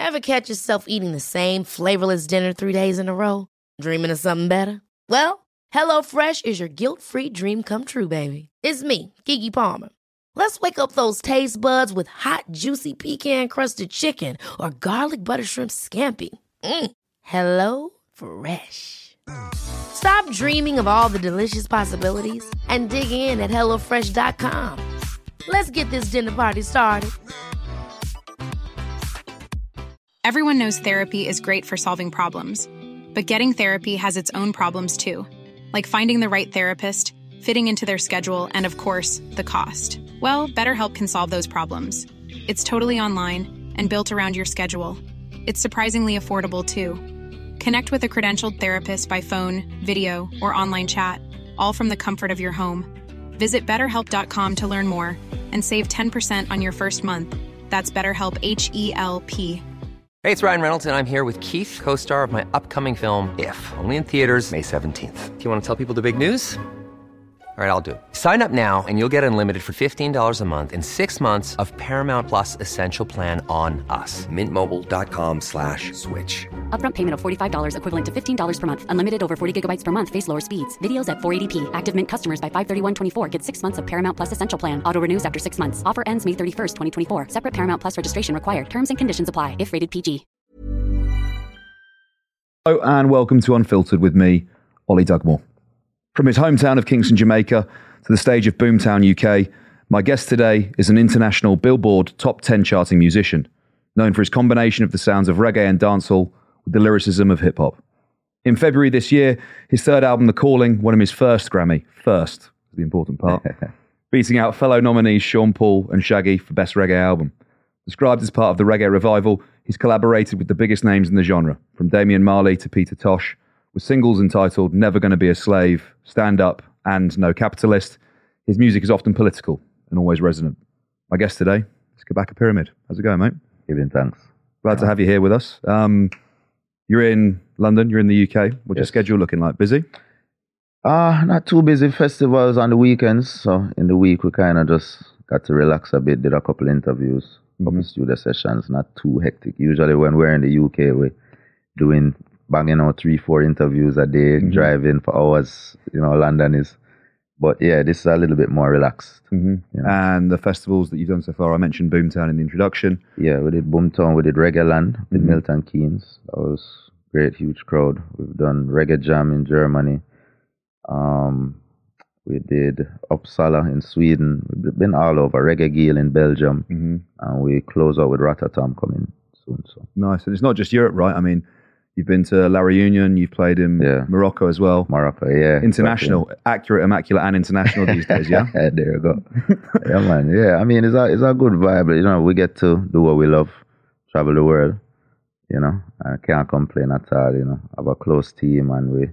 Ever catch yourself eating the same flavorless dinner 3 days in a row? Dreaming of something better? Well, HelloFresh is your guilt-free dream come true, baby. It's me, Keke Palmer. Let's wake up those taste buds with hot, juicy pecan-crusted chicken or garlic butter shrimp scampi. Hello Fresh. Stop dreaming of all the delicious possibilities and dig in at HelloFresh.com. Let's get this dinner party started. Everyone knows therapy is great for solving problems, but getting therapy has its own problems too, like finding the right therapist, fitting into their schedule, and of course, the cost. Well, BetterHelp can solve those problems. It's totally online and built around your schedule. It's surprisingly affordable too. Connect with a credentialed therapist by phone, video, or online chat, all from the comfort of your home. Visit BetterHelp.com to learn more and save 10% on your first month. That's BetterHelp, H-E-L-P. Hey, it's Ryan Reynolds, and I'm here with Keith, co-star of my upcoming film, If, only in theaters May 17th. Do you want to tell people the big news? All right, I'll do it. Sign up now and you'll get unlimited for $15 a month and 6 months of Paramount Plus Essential Plan on us. MintMobile.com/switch. Upfront payment of $45 equivalent to $15 per month. Unlimited over 40 gigabytes per month. Face lower speeds. Videos at 480p. Active Mint customers by 531.24 get 6 months of Paramount Plus Essential Plan. Auto renews after 6 months. Offer ends May 31st, 2024. Separate Paramount Plus registration required. Terms and conditions apply if rated PG. Hello and welcome to Unfiltered with me, Ollie Dugmore. From his hometown of Kingston, Jamaica, to the stage of Boomtown, UK, my guest today is an international Billboard Top 10 charting musician, known for his combination of the sounds of reggae and dancehall with the lyricism of hip-hop. In February this year, his third album, The Calling, won him his first Grammy. First, is the important part. Beating out fellow nominees Sean Paul and Shaggy for Best Reggae Album. Described as part of the reggae revival, he's collaborated with the biggest names in the genre, from Damian Marley to Peter Tosh, with singles entitled Never Gonna Be a Slave, Stand Up, and No Capitalist. His music is often political and always resonant. My guest today is Kabaka Pyramid. How's it going, mate? Giving thanks. Glad to have you here with us. You're in London, you're in the UK. What's your schedule looking like? Busy? Not too busy. Festivals on the weekends. So in the week, we kind of just got to relax a bit, did a couple interviews, couple studio sessions, not too hectic. Usually when we're in the UK, we're doing banging out 3-4 interviews a day, driving for hours. You know, London is. But yeah, this is a little bit more relaxed. You know. And the festivals that you've done so far, I mentioned Boomtown in the introduction. Yeah, we did Boomtown, we did Reggae Land with Milton Keynes. That was a great, huge crowd. We've done Reggae Jam in Germany. We did Uppsala in Sweden. We've been all over. Reggae Geel in Belgium. And we close out with Ratatam coming soon. So nice. And it's not just Europe, right? I mean, you've been to La Reunion, you've played in Morocco as well. Morocco, yeah. International, exactly. Accurate, immaculate, and international these days, yeah? There you go. Yeah, man. Yeah, I mean, it's a good vibe. You know, we get to do what we love, travel the world, you know, and I can't complain at all, you know. Have a close team and we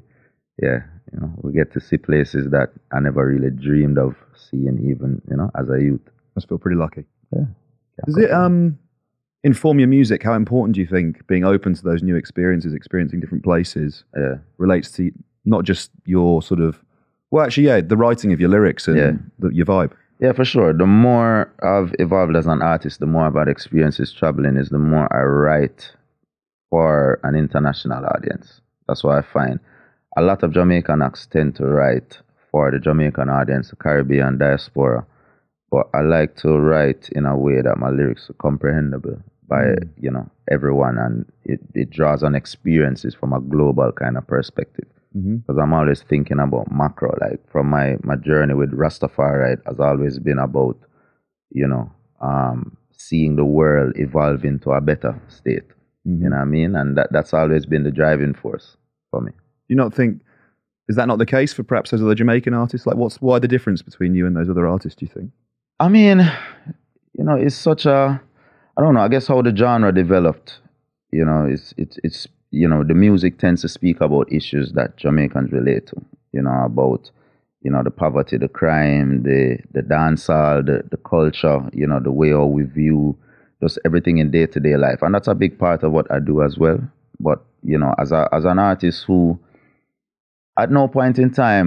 get to see places that I never really dreamed of seeing even, you know, as a youth. Must feel pretty lucky. Yeah. Does it inform your music? How important do you think being open to those new experiences, experiencing different places, relates to not just your sort of, the writing of your lyrics and your vibe? Yeah, for sure. The more I've evolved as an artist, the more I've had experiences traveling is the more I write for an international audience. That's what I find. A lot of Jamaican acts tend to write for the Jamaican audience, the Caribbean diaspora. But I like to write in a way that my lyrics are comprehensible by, you know, everyone, and it draws on experiences from a global kind of perspective. Because I'm always thinking about macro, like from my journey with Rastafari has always been about, you know, seeing the world evolve into a better state. You know what I mean? And that's always been the driving force for me. Do you not think, is that not the case for perhaps those other Jamaican artists? Like why the difference between you and those other artists, do you think? I mean, you know, it's such a, I don't know, I guess how the genre developed, you know, it's you know, the music tends to speak about issues that Jamaicans relate to, you know, about, you know, the poverty, the crime, the dancehall, the culture, you know, the way how we view just everything in day-to-day life. And that's a big part of what I do as well. But, you know, as an artist who, at no point in time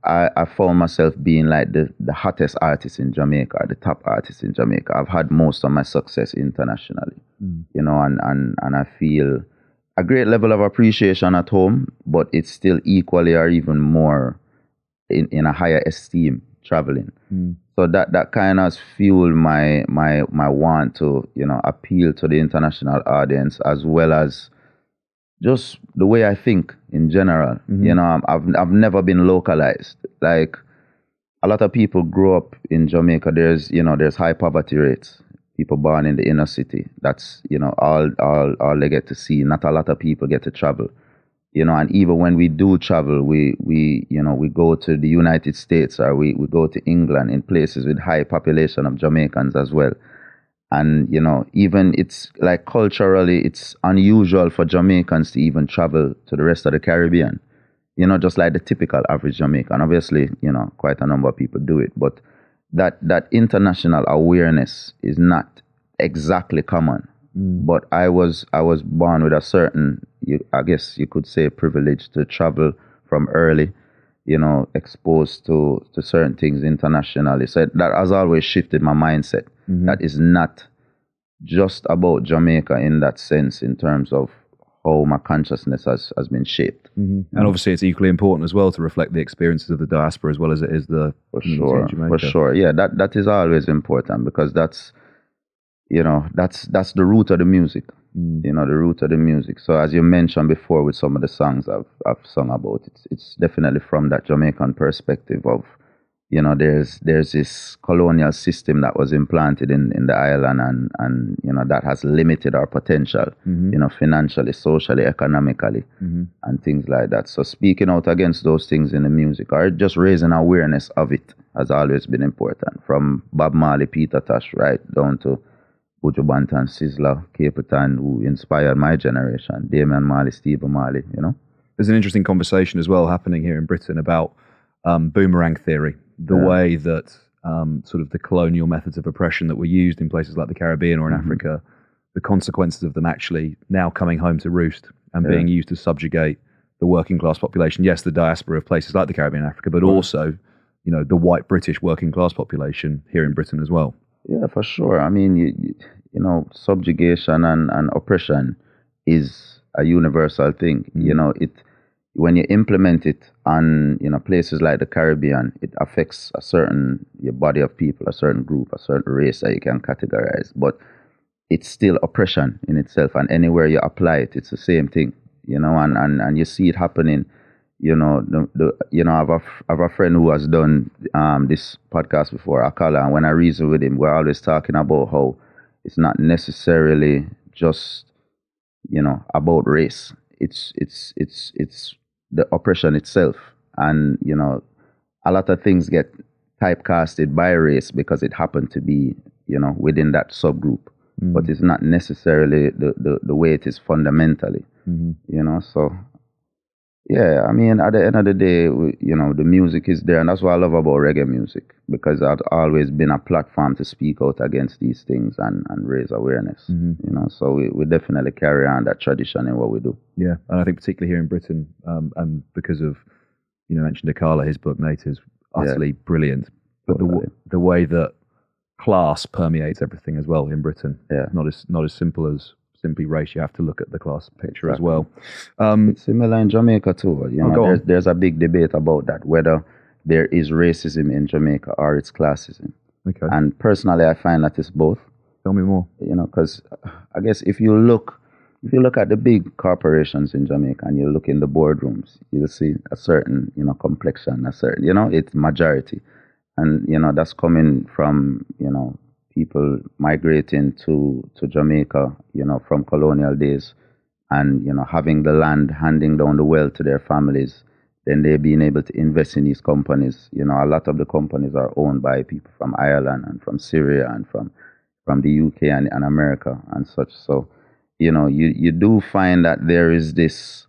I found myself being like the hottest artist in Jamaica, or the top artist in Jamaica. I've had most of my success internationally, you know, and I feel a great level of appreciation at home, but it's still equally or even more in a higher esteem traveling. So that kind of fueled my want to, you know, appeal to the international audience, as well as just the way I think in general. You know, I've never been localized. Like, a lot of people grow up in Jamaica. There's high poverty rates. People born in the inner city. That's, you know, all they get to see. Not a lot of people get to travel. You know, and even when we do travel, we go to the United States, or we go to England, in places with high population of Jamaicans as well. And, you know, even it's like culturally, it's unusual for Jamaicans to even travel to the rest of the Caribbean. You know, just like the typical average Jamaican. Obviously, you know, quite a number of people do it. But that international awareness is not exactly common. But I was born with a certain, I guess you could say, privilege to travel from early, you know, exposed to certain things internationally. So that has always shifted my mindset. That is not just about Jamaica in that sense, in terms of how my consciousness has been shaped. And obviously it's equally important as well to reflect the experiences of the diaspora as well as it is the community in Jamaica. For sure. Yeah, that is always important, because that's, you know, that's the root of the music. You know, the root of the music. So as you mentioned before, with some of the songs I've sung about, it's definitely from that Jamaican perspective of, you know, there's this colonial system that was implanted in the island, and you know, that has limited our potential, you know, financially, socially, economically, and things like that. So speaking out against those things in the music, or just raising awareness of it, has always been important. From Bob Marley, Peter Tosh, right down to Buju Banton, Sizzla, Capleton, who inspired my generation, Damian Marley, Stephen Marley, you know. There's an interesting conversation as well happening here in Britain about boomerang theory, the way that sort of the colonial methods of oppression that were used in places like the Caribbean or in Africa, the consequences of them actually now coming home to roost and being used to subjugate the working class population. Yes, the diaspora of places like the Caribbean and Africa, but also, you know, the white British working class population here in Britain as well. Yeah, for sure. I mean, you know, subjugation and oppression is a universal thing. You know, when you implement it on, you know, places like the Caribbean, it affects your body of people, a certain group, a certain race that you can categorize. But it's still oppression in itself, and anywhere you apply it, it's the same thing. You know, and you see it happening. You know, I have a friend who has done this podcast before, Akala, and when I reason with him, we're always talking about how it's not necessarily just, you know, about race. It's the oppression itself, and you know, a lot of things get typecasted by race because it happened to be, you know, within that subgroup, but it's not necessarily the way it is fundamentally. You know, so. Yeah, I mean, at the end of the day, you know, the music is there, and that's what I love about reggae music, because it's always been a platform to speak out against these things and raise awareness, you know, so we definitely carry on that tradition in what we do. Yeah, and I think particularly here in Britain, and because of, you know, mentioned Akala, his book Natives, utterly brilliant, but the way that class permeates everything as well in Britain, not as simple as simply race. You have to look at the class picture as well. It's similar in Jamaica too. You know, there's a big debate about that, whether there is racism in Jamaica or it's classism. Okay. And personally, I find that it's both. Tell me more. You know, because I guess if you look at the big corporations in Jamaica and you look in the boardrooms, you'll see a certain, you know, complexion, a certain, you know, it's majority. And, you know, that's coming from, you know, people migrating to Jamaica, you know, from colonial days, and, you know, having the land, handing down the wealth to their families, then they being able to invest in these companies. You know, a lot of the companies are owned by people from Ireland and from Syria and from the UK and America and such. So, you know, you do find that there is this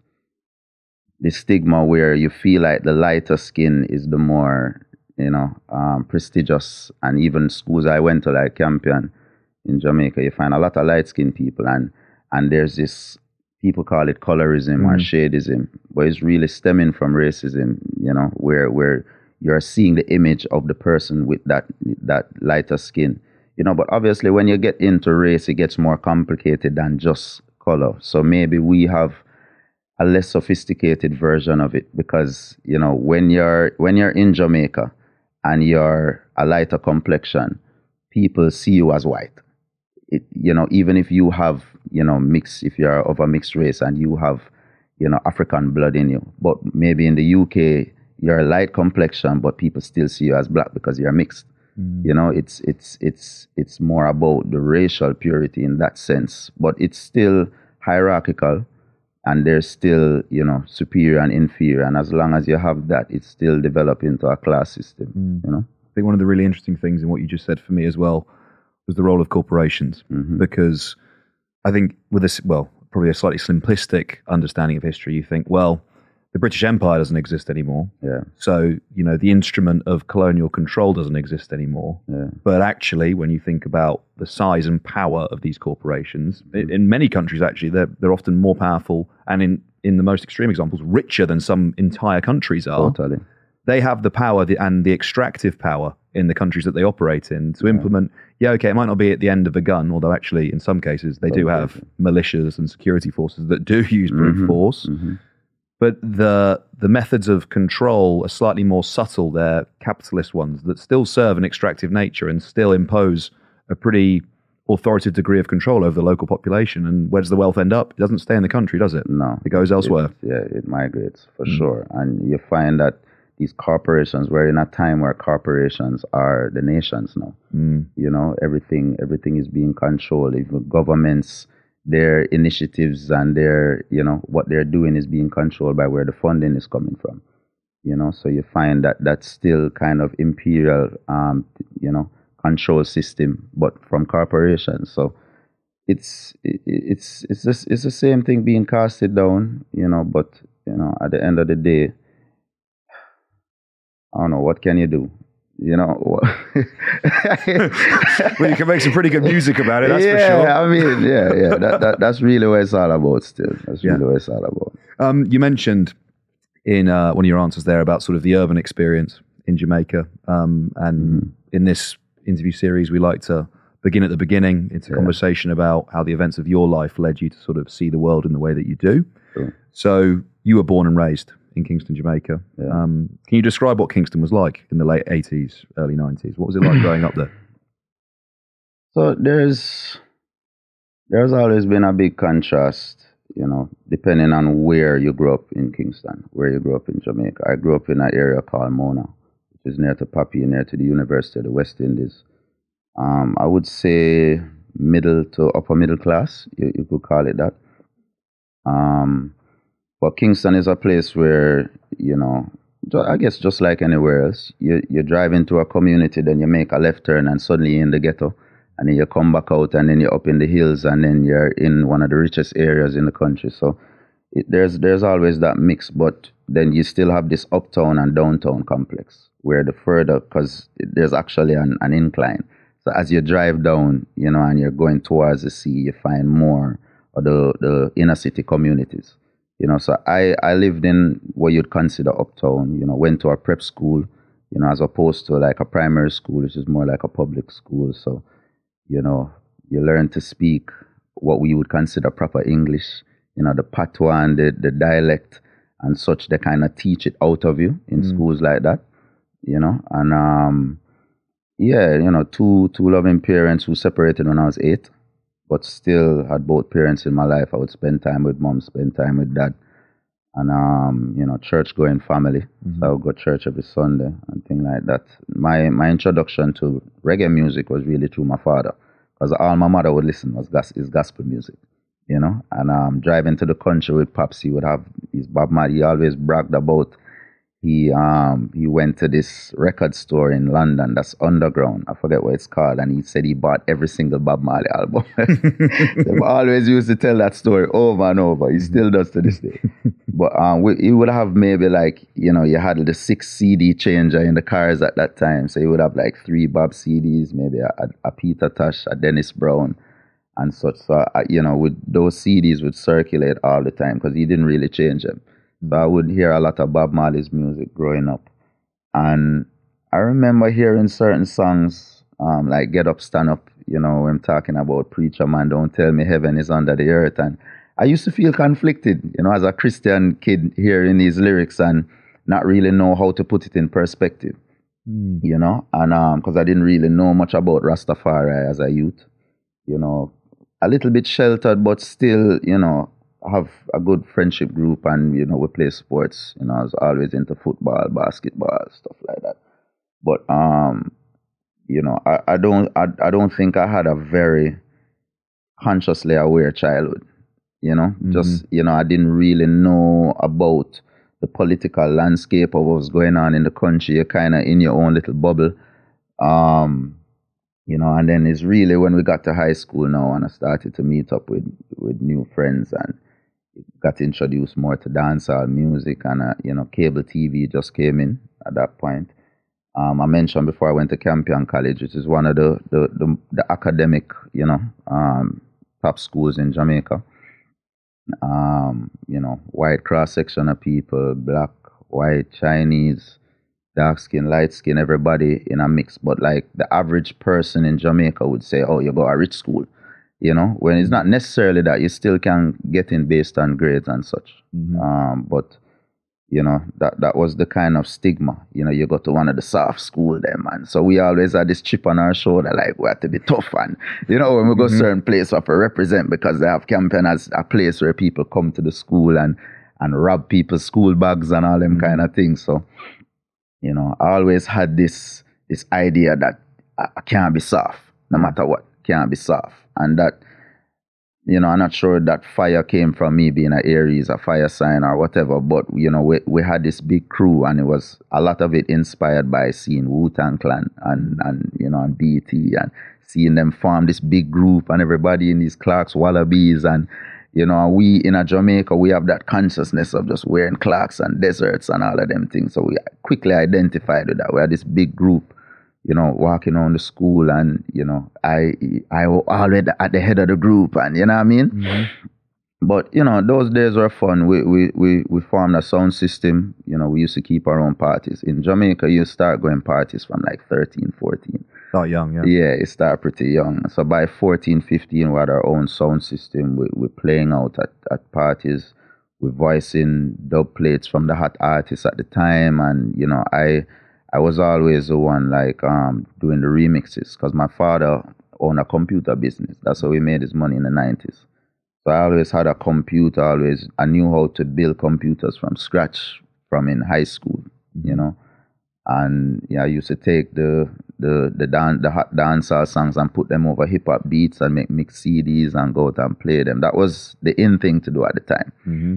stigma where you feel like the lighter skin is the more, you know, prestigious. And even schools I went to, like Campion in Jamaica, you find a lot of light-skinned people, and there's this, people call it colorism or shadeism, but it's really stemming from racism, you know, where you're seeing the image of the person with that lighter skin. But obviously when you get into race, it gets more complicated than just color. So maybe we have a less sophisticated version of it because, when you're in Jamaica and you're a lighter complexion, people see you as white. Even if you have, if you're of a mixed race and you have, African blood in you, but maybe in the UK, you're a light complexion, but people still see you as black because you're mixed. It's more about the racial purity in that sense, but it's still hierarchical, and there's still, superior and inferior. And as long as you have that, it's still developed into a class system, I think one of the really interesting things in what you just said for me as well was the role of corporations, because I think with this, probably a slightly simplistic understanding of history, you think, the British Empire doesn't exist anymore. Yeah. So, the instrument of colonial control doesn't exist anymore. Yeah. But actually, when you think about the size and power of these corporations, in many countries, actually, they're often more powerful and in the most extreme examples, richer than some entire countries are. Totally. They have the power and the extractive power in the countries that they operate in to implement. It might not be at the end of a gun, although actually in some cases they do have militias and security forces that do use brute force. But the methods of control are slightly more subtle. They're capitalist ones that still serve an extractive nature and still impose a pretty authoritative degree of control over the local population. And where does the wealth end up? It doesn't stay in the country, does it? No. It goes elsewhere. It migrates for sure. And you find that these corporations, we're in a time where corporations are the nations now. Everything is being controlled. Even governments, their initiatives and their, what they're doing is being controlled by where the funding is coming from. So you find that that's still kind of imperial, control system, but from corporations. So it's the same thing being casted down, but at the end of the day, I don't know, what can you do? Well, you can make some pretty good music about it, that's for sure. I mean, that's really what it's all about still. That's really what it's all about. You mentioned in one of your answers there about sort of the urban experience in Jamaica. And in this interview series, we like to begin at the beginning. It's a conversation about how the events of your life led you to sort of see the world in the way that you do. Sure. So you were born and raised in Kingston, Jamaica. Yeah. Can you describe what Kingston was like in the late 80s, early 90s? What was it like growing up there? So there's always been a big contrast, depending on where you grew up in Kingston, where you grew up in Jamaica. I grew up in an area called Mona, which is near to Papi, near to the University of the West Indies. I would say middle to upper middle class, you could call it that. But Kingston is a place where, I guess just like anywhere else, you drive into a community, then you make a left turn and suddenly you're in the ghetto. And then you come back out and then you're up in the hills and then you're in one of the richest areas in the country. So there's always that mix, but then you still have this uptown and downtown complex where the further, because there's actually an incline. So as you drive down, and you're going towards the sea, you find more of the inner city communities. So I lived in what you'd consider uptown, went to a prep school, as opposed to like a primary school, which is more like a public school. So, you learn to speak what we would consider proper English, the patois and the dialect and such. They kind of teach it out of you in schools like that, and two loving parents who separated when I was 8. But still had both parents in my life. I would spend time with mom, spend time with dad. And, church-going family. So I would go to church every Sunday and things like that. My introduction to reggae music was really through my father. Because all my mother would listen is gospel music, And driving to the country with Pops, he would have his Bob Marley. He always bragged about he went to this record store in London that's underground. I forget what it's called. And he said he bought every single Bob Marley album. They always used to tell that story over and over. He still does to this day. But he would have maybe like, you had the 6 CD changer in the cars at that time. So he would have like 3 Bob CDs, maybe a Peter Tosh, a Dennis Brown and such. So, with those CDs would circulate all the time because he didn't really change them. So I would hear a lot of Bob Marley's music growing up. And I remember hearing certain songs, like Get Up, Stand Up, you know, when I'm talking about Preacher Man, don't tell me heaven is under the earth. And I used to feel conflicted, you know, as a Christian kid hearing these lyrics and not really know how to put it in perspective, you know, and because I didn't really know much about Rastafari as a youth, you know, a little bit sheltered, but still, you know, have a good friendship group, and you know, we play sports. You know, I was always into football, basketball, stuff like that. But you know, I don't think I had a very consciously aware childhood. You know, just, you know, I didn't really know about the political landscape of what was going on in the country. You're kind of in your own little bubble. You know, and then it's really when we got to high school now, and I started to meet up with new friends and got introduced more to dancehall music, and you know, cable TV just came in at that point. I mentioned before I went to Campion College, which is one of the academic, you know, top schools in Jamaica. You know, wide cross section of people, black, white, Chinese, dark skin, light skin, everybody in a mix. But like the average person in Jamaica would say, oh, you go a rich school. You know, when it's not necessarily that, you still can get in based on grades and such. But, you know, that was the kind of stigma. You know, you go to one of the soft school there, man. So we always had this chip on our shoulder, like we have to be tough. And, you know, when we go certain place, we have to represent, because they have Campion as a place where people come to the school and rob people's school bags and all them kind of things. So, you know, I always had this idea that I can't be soft, no matter what, can't be soft. And that, you know, I'm not sure that fire came from me being an Aries, a fire sign or whatever, but, you know, we had this big crew, and it was a lot of it inspired by seeing Wu-Tang Clan and you know, and BET, and seeing them form this big group, and everybody in these Clarks Wallabies, and, you know, we in Jamaica, we have that consciousnness of just wearing Clarks and deserts and all of them things. So we quickly identified with that. We had this big group, you know, walking around the school, and, you know, I was already at the head of the group, and you know what I mean? But, you know, those days were fun. We formed a sound system. You know, we used to keep our own parties. In Jamaica, you start going parties from like 13, 14. Start young, yeah. Yeah, it started pretty young. So by 14, 15, we had our own sound system. We're playing out at parties. We're voicing dub plates from the hot artists at the time. And, you know, I was always the one like doing the remixes, because my father owned a computer business. That's how he made his money in the 90s. So I always had a computer. I knew how to build computers from scratch from in high school, you know. And yeah, I used to take the hot dancehall songs and put them over hip hop beats and make mix CDs and go out and play them. That was the in thing to do at the time.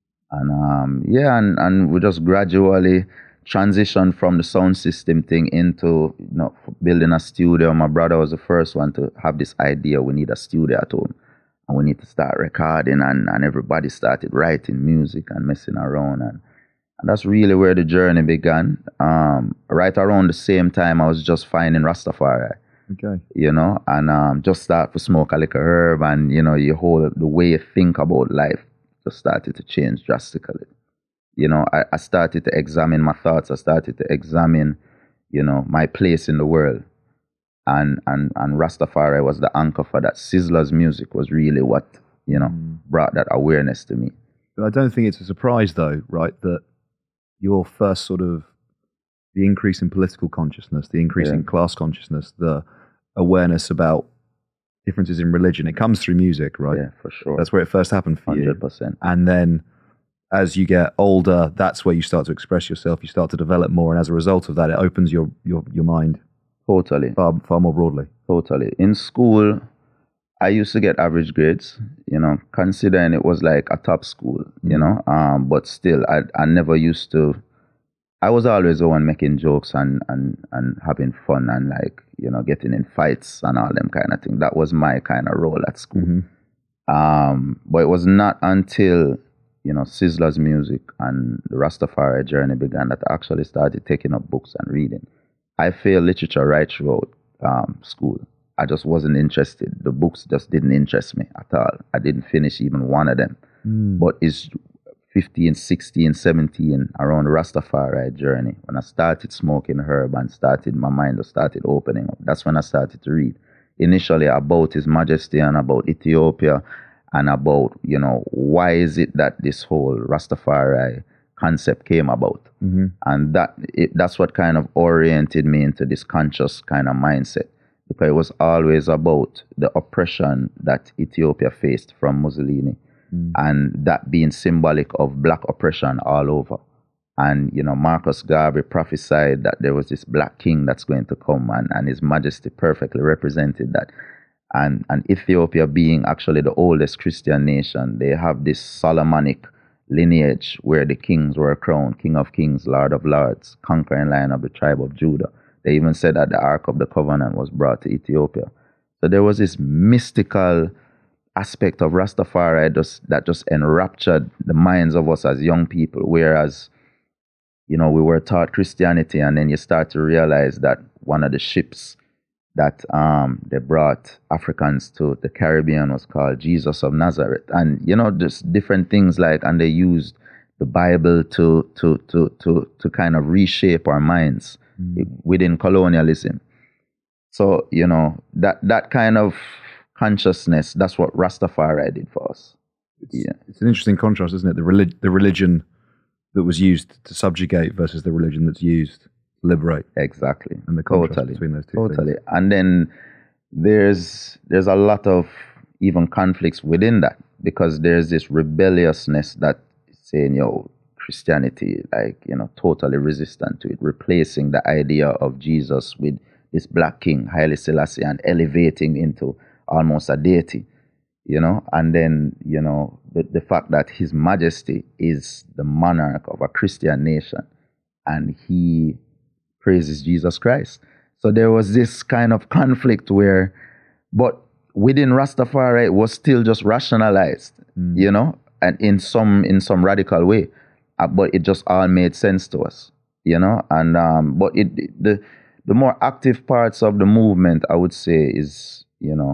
And yeah, and we just gradually transitioned from the sound system thing into, you know, building a studio. My brother was the first one to have this idea: we need a studio at home, and we need to start recording, and everybody started writing music and messing around, and that's really where the journey began. Right around the same time, I was just finding Rastafari. Okay. You know, and just start to smoke a little herb, and, you know, the way you think about life just started to change drastically. You know, I started to examine my thoughts. I started to examine, you know, my place in the world. And Rastafari was the anchor for that. Sizzla's music was really what, you know, brought that awareness to me. But I don't think it's a surprise, though, right, that your first sort of, the increase in political consciousness, the increase in class consciousness, the awareness about differences in religion, it comes through music, right? Yeah, for sure. That's where it first happened for 100%. you. 100%. And then as you get older, that's where you start to express yourself, you start to develop more, and as a result of that, it opens your mind totally far more broadly. Totally. In school, I used to get average grades, you know, considering it was like a top school, you know, but still, I never used to. I was always the one making jokes and having fun and, like, you know, getting in fights and all them kind of thing. That was my kind of role at school. But it was not until, you know, Sizzla's music and the Rastafari journey began that I actually started taking up books and reading. I failed literature right throughout school. I just wasn't interested. The books just didn't interest me at all. I didn't finish even one of them. But it's 15, 16, 17, around Rastafari journey, when I started smoking herb and my mind started opening up. That's when I started to read. Initially about His Majesty and about Ethiopia and about, why is it that this whole Rastafari concept came about. Mm-hmm. And that's what kind of oriented me into this conscious kind of mindset, because it was always about the oppression that Ethiopia faced from Mussolini, and that being symbolic of black oppression all over. And, Marcus Garvey prophesied that there was this black king that's going to come, and His Majesty perfectly represented that. And Ethiopia being actually the oldest Christian nation, they have this Solomonic lineage where the kings were crowned, King of Kings, Lord of Lords, conquering lion of the tribe of Judah. They even said that the Ark of the Covenant was brought to Ethiopia. So there was this mystical aspect of Rastafari that just enraptured the minds of us as young people, whereas, we were taught Christianity, and then you start to realize that one of the ships that they brought Africans to the Caribbean was called Jesus of Nazareth. And, just different things and they used the Bible to kind of reshape our minds within colonialism. So, that kind of consciousness, that's what Rastafari did for us. It's an interesting contrast, isn't it? The religion that was used to subjugate versus the religion that's used liberate. Exactly. And the contrast between those two things. And then there's a lot of even conflicts within that, because there's this rebelliousness that saying, Christianity, totally resistant to it, replacing the idea of Jesus with this black king, Haile Selassie, and elevating into almost a deity, and then, the fact that His Majesty is the monarch of a Christian nation, and he praises Jesus Christ. So there was this kind of conflict but within Rastafari, it was still just rationalized, and in some radical way, but it just all made sense to us, and but the more active parts of the movement, I would say, is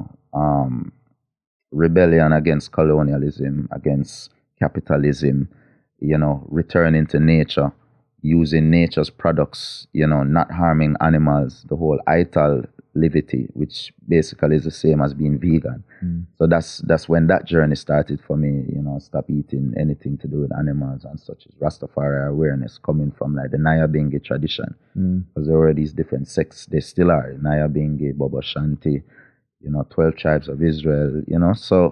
rebellion against colonialism, against capitalism, returning to nature, using nature's products, not harming animals, the whole ital livity, which basically is the same as being vegan. So that's when that journey started for me, stop eating anything to do with animals and such as Rastafari awareness coming from the Nyabingi tradition. Because there were these different sects, they still are, Nyabingi, Bobo Shanti, 12 tribes of Israel, so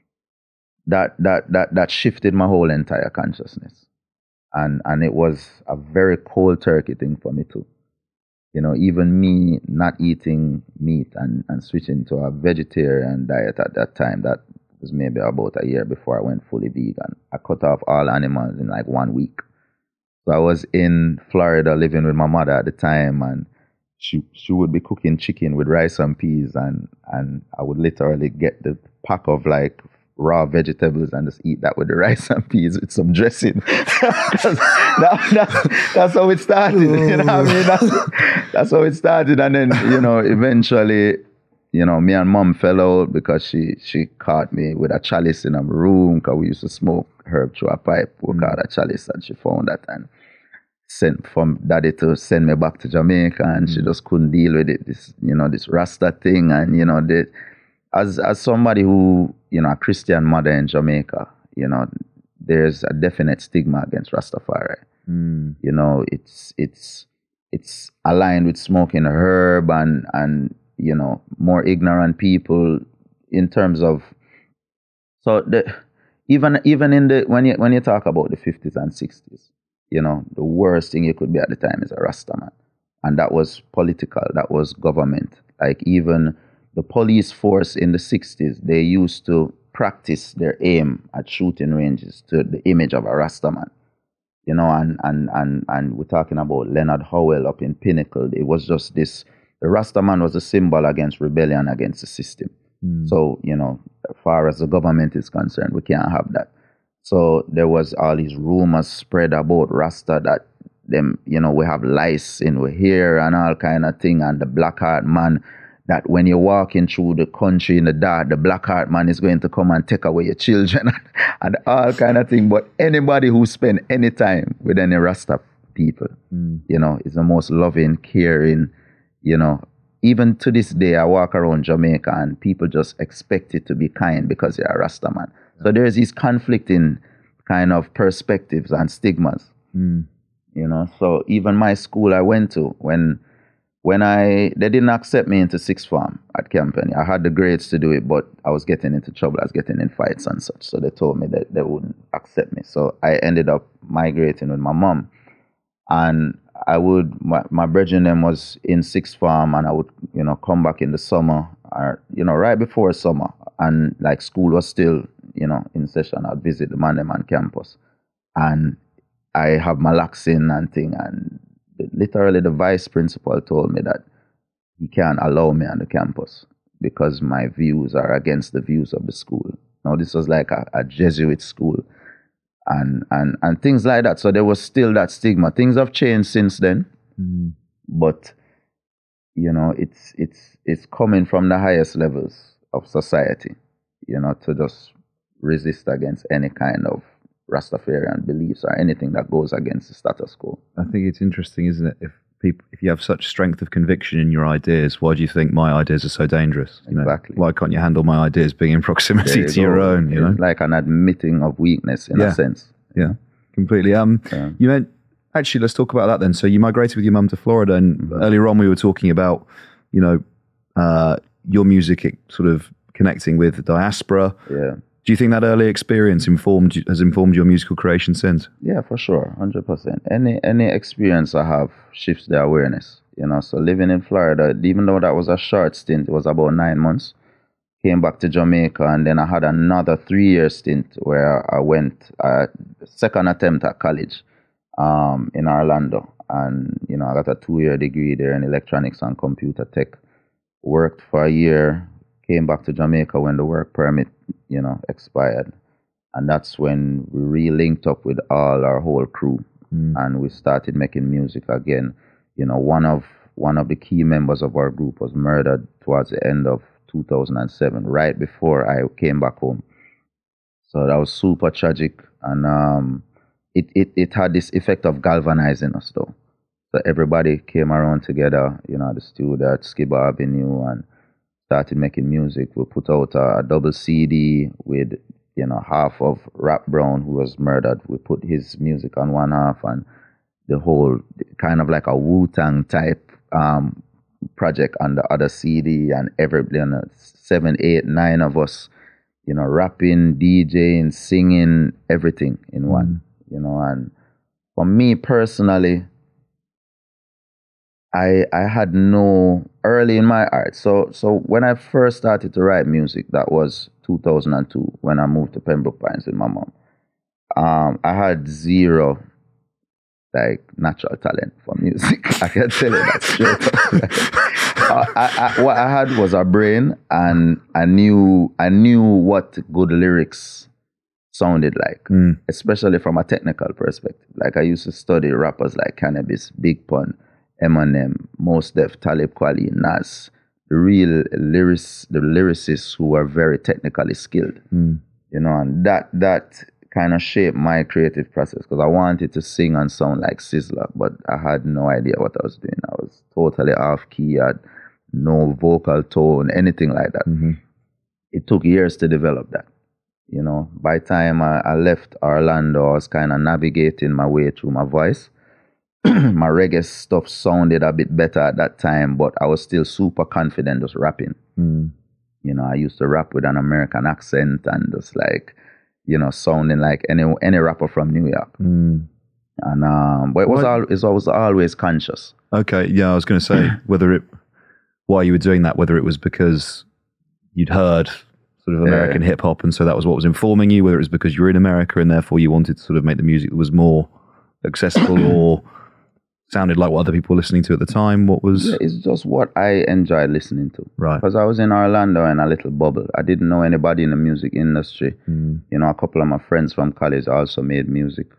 that shifted my whole entire consciousness. And it was a very cold turkey thing for me too. Even me not eating meat and switching to a vegetarian diet at that time, that was maybe about a year before I went fully vegan. I cut off all animals in 1 week. So I was in Florida living with my mother at the time, and she would be cooking chicken with rice and peas, and I would literally get the pack of raw vegetables and just eat that with the rice and peas with some dressing. that's how it started. That's how it started. And then, eventually, me and Mom fell out because she caught me with a chalice in a room, because we used to smoke herb through a pipe. We called a chalice, and she found that and sent from Daddy to send me back to Jamaica, and she just couldn't deal with it. This Rasta thing, and as somebody who, a Christian mother in Jamaica, there's a definite stigma against Rastafari. It's aligned with smoking herb and more ignorant people in terms of, so even in when you talk about the 50s and 60s, the worst thing you could be at the time is a Rastaman. And that was political, that was government. Even the police force in the 60s, they used to practice their aim at shooting ranges to the image of a Rastaman. And we're talking about Leonard Howell up in Pinnacle. It was just this, the Rastaman was a symbol against rebellion against the system. So, as far as the government is concerned, we can't have that. So there was all these rumors spread about Rasta that them, we have lice in our hair and all kind of thing, and the black heart man, that when you're walking through the country in the dark, the black heart man is going to come and take away your children and all kind of thing. But anybody who spend any time with any Rasta people, you know, is the most loving, caring, you know. Even to this day, I walk around Jamaica and people just expect it to be kind because you're a Rasta man. So there's these conflicting kind of perspectives and stigmas, you know. So even my school I went to, when they didn't accept me into sixth form at Campany. I had the grades to do it, but I was getting into trouble. I was getting in fights and such. So they told me that they wouldn't accept me. So I ended up migrating with my mom. And my brethren them was in sixth form, and I would, you know, come back in the summer, or, you know, right before summer. And like school was still, you know, in session. I'd visit the man campus. And I have my locks in and thing, and literally the vice principal told me that he can't allow me on the campus because my views are against the views of the school. Now this was like a Jesuit school and things like that. So there was still that stigma. Things have changed since then, but you know, it's coming from the highest levels of society, you know, to just resist against any kind of Rastafarian beliefs or anything that goes against the status quo. I think it's interesting, isn't it? If you have such strength of conviction in your ideas, why do you think my ideas are so dangerous? You Exactly. know, why can't you handle my ideas being in proximity to your own? You know, it's like an admitting of weakness in a sense. Yeah, completely. You meant actually. Let's talk about that then. So you migrated with your mum to Florida, and earlier on we were talking about, you know, your music sort of connecting with the diaspora. Yeah. Do you think that early experience has informed your musical creation since? Yeah, for sure, 100%. Any experience I have shifts the awareness, you know. So living in Florida, even though that was a short stint, it was about 9 months. Came back to Jamaica, and then I had another 3-year stint where I went second attempt at college in Orlando, and you know, I got a 2-year degree there in electronics and computer tech. Worked for a year. Came back to Jamaica when the work permit, you know, expired. And that's when we re-linked up with our whole crew. And we started making music again. You know, one of the key members of our group was murdered towards the end of 2007, right before I came back home. So that was super tragic. And it had this effect of galvanizing us though. So everybody came around together, you know, at the studio at Skibba Avenue, and started making music. We put out a double CD with, you know, half of Rap Brown, who was murdered. We put his music on one half, and the whole kind of like a Wu-Tang type project on the other CD. And every, you know, 7, 8, 9 of us, you know, rapping, DJing, singing, everything in one, you know. And for me personally, I had no early in my art. So when I first started to write music, that was 2002 when I moved to Pembroke Pines with my mom. I had zero like natural talent for music. I can tell you that straight up. What I had was a brain, and I knew what good lyrics sounded like, especially from a technical perspective. Like I used to study rappers like Cannabis, Big Pun, Eminem, Mos Def, Talib Kweli, Nas, the real lyricists who are very technically skilled, you know, and that kind of shaped my creative process, because I wanted to sing and sound like Sizzla, but I had no idea what I was doing. I was totally off key, I had no vocal tone, anything like that. It took years to develop that, you know. By the time I left Orlando, I was kind of navigating my way through my voice. My reggae stuff sounded a bit better at that time, but I was still super confident just rapping. You know, I used to rap with an American accent and just like, you know, sounding like any rapper from New York. And but it was always conscious. Okay, yeah, I was going to say why you were doing that, whether it was because you'd heard sort of American hip hop and so that was what was informing you, whether it was because you were in America and therefore you wanted to sort of make the music that was more accessible or sounded like what other people were listening to at the time. What was... Yeah, it's just what I enjoyed listening to. Right. Because I was in Orlando in a little bubble. I didn't know anybody in the music industry. You know, a couple of my friends from college also made music.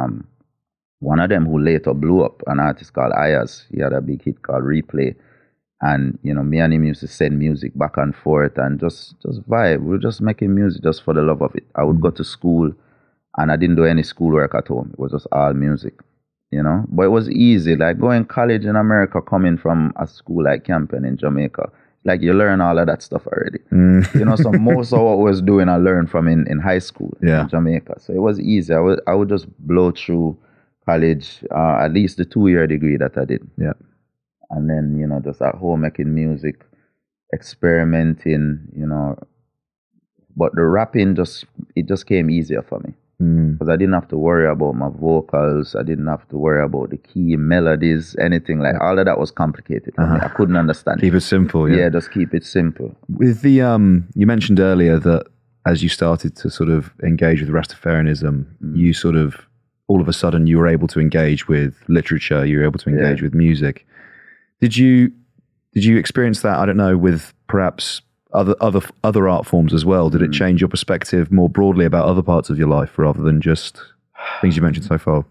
One of them who later blew up, an artist called Ayaz. He had a big hit called Replay. And, me and him used to send music back and forth and just vibe. We were just making music just for the love of it. I would go to school and I didn't do any schoolwork at home. It was just all music, But it was easy. Like going college in America, coming from a school like Campion in Jamaica, like you learn all of that stuff already. So most of what I was doing, I learned from in high school in Jamaica. So it was easy. I would just blow through college, at least the 2-year degree that I did. Yeah. And then, just at home making music, experimenting, But the rapping it just came easier for me. Because I didn't have to worry about my vocals. I didn't have to worry about the key, melodies, anything. Like all of that was complicated for me. I couldn't understand. Keep it simple, yeah. Yeah, just keep it simple. With the, you mentioned earlier that as you started to sort of engage with Rastafarianism, you sort of, all of a sudden you were able to engage with literature, you were able to engage with music. Did you experience that, I don't know, with perhaps other art forms as well? Did it change your perspective more broadly about other parts of your life rather than just things you mentioned so far?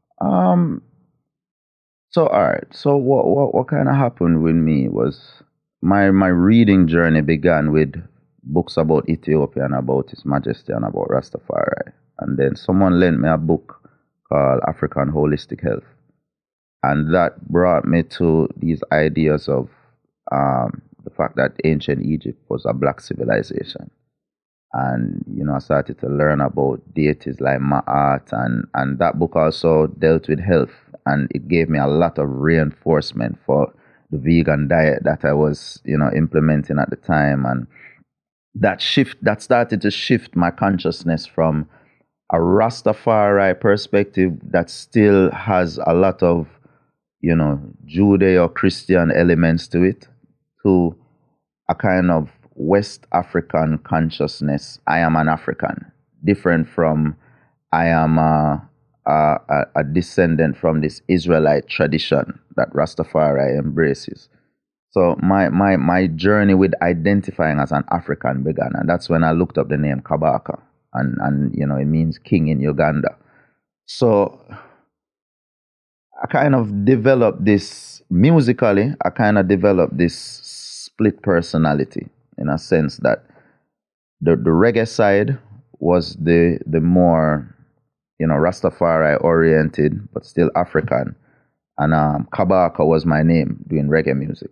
So all right. So what kind of happened with me was my reading journey began with books about Ethiopia and about His Majesty and about Rastafari. And then someone lent me a book called African Holistic Health. And that brought me to these ideas of the fact that ancient Egypt was a black civilization. And, I started to learn about deities like Ma'at. And that book also dealt with health. And it gave me a lot of reinforcement for the vegan diet that I was, implementing at the time. And that started to shift my consciousness from a Rastafari perspective that still has a lot of Judeo-Christian elements to it, to a kind of West African consciousness. I am an African, different from I am a descendant from this Israelite tradition that Rastafari embraces. So my journey with identifying as an African began, and that's when I looked up the name Kabaka, and it means king in Uganda. So I kind of developed this musically. I kind of developed this split personality in a sense that the reggae side was the more Rastafari oriented, but still African, and Kabaka was my name doing reggae music.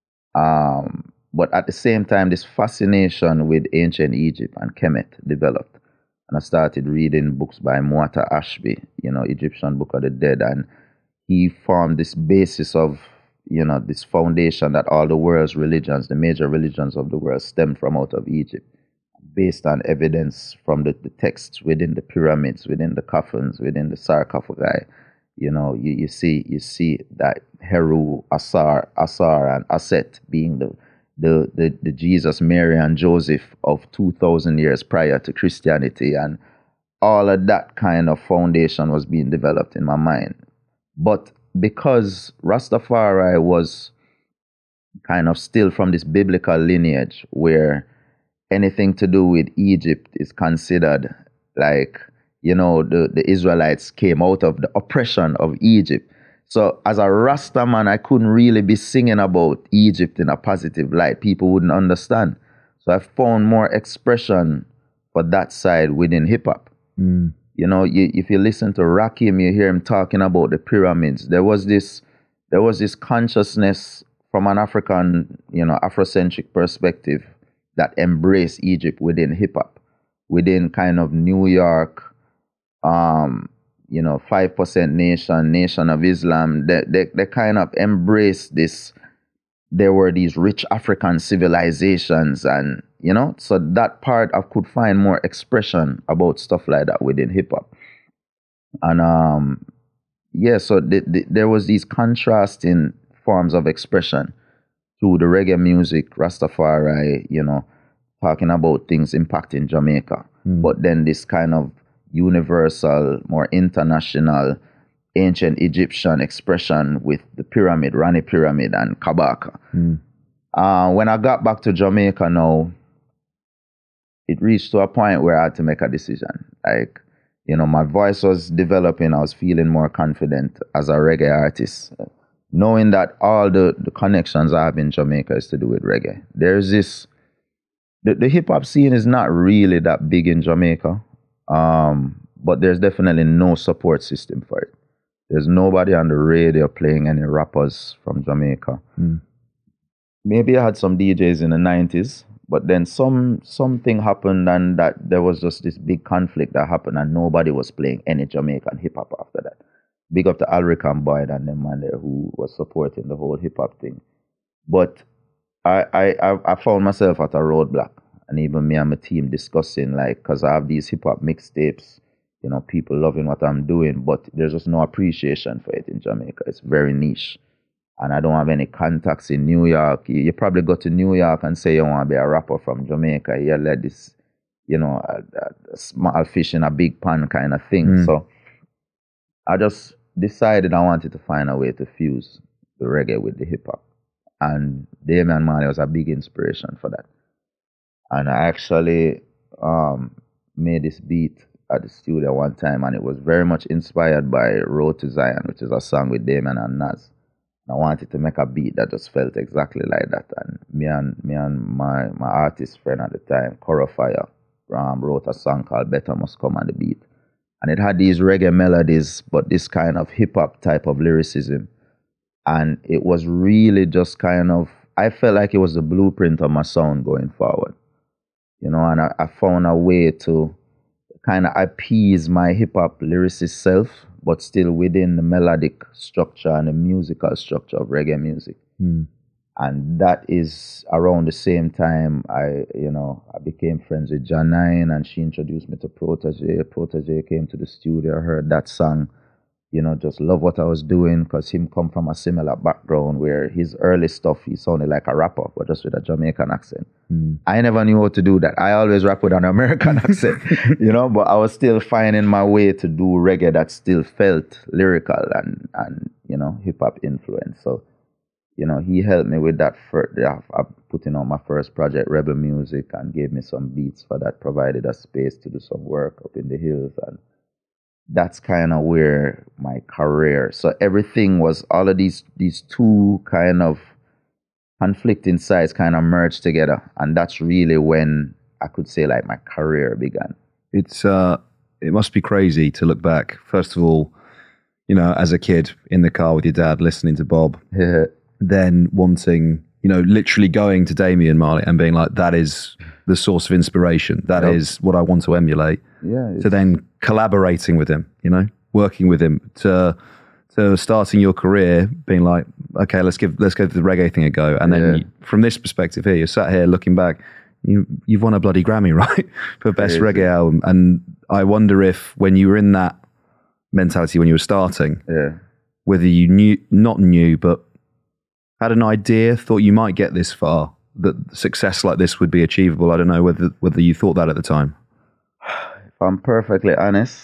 But at the same time, this fascination with ancient Egypt and Kemet developed, and I started reading books by Muata Ashby, Egyptian Book of the Dead, and he formed this basis of, this foundation that all the world's religions, the major religions of the world, stemmed from out of Egypt, based on evidence from the texts within the pyramids, within the coffins, within the sarcophagi. You see that Heru, Asar, and Aset being the Jesus, Mary, and Joseph of 2,000 years prior to Christianity, and all of that kind of foundation was being developed in my mind. But because Rastafari was kind of still from this biblical lineage where anything to do with Egypt is considered like, the Israelites came out of the oppression of Egypt. So as a Rasta man, I couldn't really be singing about Egypt in a positive light. People wouldn't understand. So I found more expression for that side within hip hop. If you listen to Rakim, you hear him talking about the pyramids. There was this consciousness from an African, Afrocentric perspective that embraced Egypt within hip hop, within kind of New York, 5% Nation of Islam. They kind of embraced this. There were these rich African civilizations, and so that part I could find more expression about stuff like that within hip hop. And so there was these contrasting forms of expression through the reggae music, Rastafari, talking about things impacting Jamaica, but then this kind of universal, more international, ancient Egyptian expression with the pyramid, Rani Pyramid, and Kabaka. When I got back to Jamaica now, it reached to a point where I had to make a decision. Like, my voice was developing. I was feeling more confident as a reggae artist. knowing that all the connections I have in Jamaica is to do with reggae. There's this, the hip hop scene is not really that big in Jamaica, but there's definitely no support system for it. There's nobody on the radio playing any rappers from Jamaica. Maybe I had some DJs in the 90s, but then something happened and that there was just this big conflict that happened and nobody was playing any Jamaican hip hop after that. Big up to Alricon Boyd and them man there who was supporting the whole hip hop thing. But I found myself at a roadblock, and even me and my team discussing, like, because I have these hip hop mixtapes, you know, people loving what I'm doing, but there's just no appreciation for it in Jamaica. It's very niche. And I don't have any contacts in New York. You probably go to New York and say you want to be a rapper from Jamaica. You let this, you know, a small fish in a big pan kind of thing. So I just decided I wanted to find a way to fuse the reggae with the hip hop. And Damian Marley was a big inspiration for that. And I actually made this beat at the studio one time, and it was very much inspired by Road to Zion, which is a song with Damian and Nas. I wanted to make a beat that just felt exactly like that. And me and my artist friend at the time, Coro Fire, wrote a song called Better Must Come on the beat. And it had these reggae melodies, but this kind of hip-hop type of lyricism. And it was really just kind of, I felt like it was the blueprint of my sound going forward. You know, and I found a way to kind of appease my hip-hop lyricist self, but still within the melodic structure and the musical structure of reggae music. And that is around the same time I became friends with Janine, and she introduced me to Protege. Protege came to the studio, heard that song, you know, just love what I was doing, because him come from a similar background where his early stuff, he sounded like a rapper, but just with a Jamaican accent. I never knew how to do that. I always rap with an American accent, you know, but I was still finding my way to do reggae that still felt lyrical and you know, hip-hop influence. So, you know, he helped me with that. I putting on my first project, Rebel Music, and gave me some beats for that, provided a space to do some work up in the hills. And that's kind of where my career, so everything was, all of these two kind of conflicting sides kind of merged together. And that's really when I could say like my career began. It must be crazy to look back. First of all, you know, as a kid in the car with your dad listening to Bob, then wanting, you know, literally going to Damian Marley and being like, that is the source of inspiration. That is what I want to emulate. Yeah. To then collaborating with him, you know, working with him, to starting your career, being like, okay, let's go to the reggae thing a go. And then from this perspective here, you're sat here looking back, you've won a bloody Grammy, right? For best reggae album. And I wonder if when you were in that mentality, when you were starting, whether you not knew, but had an idea, thought you might get this far, that success like this would be achievable. I don't know whether you thought that at the time. If I'm perfectly honest,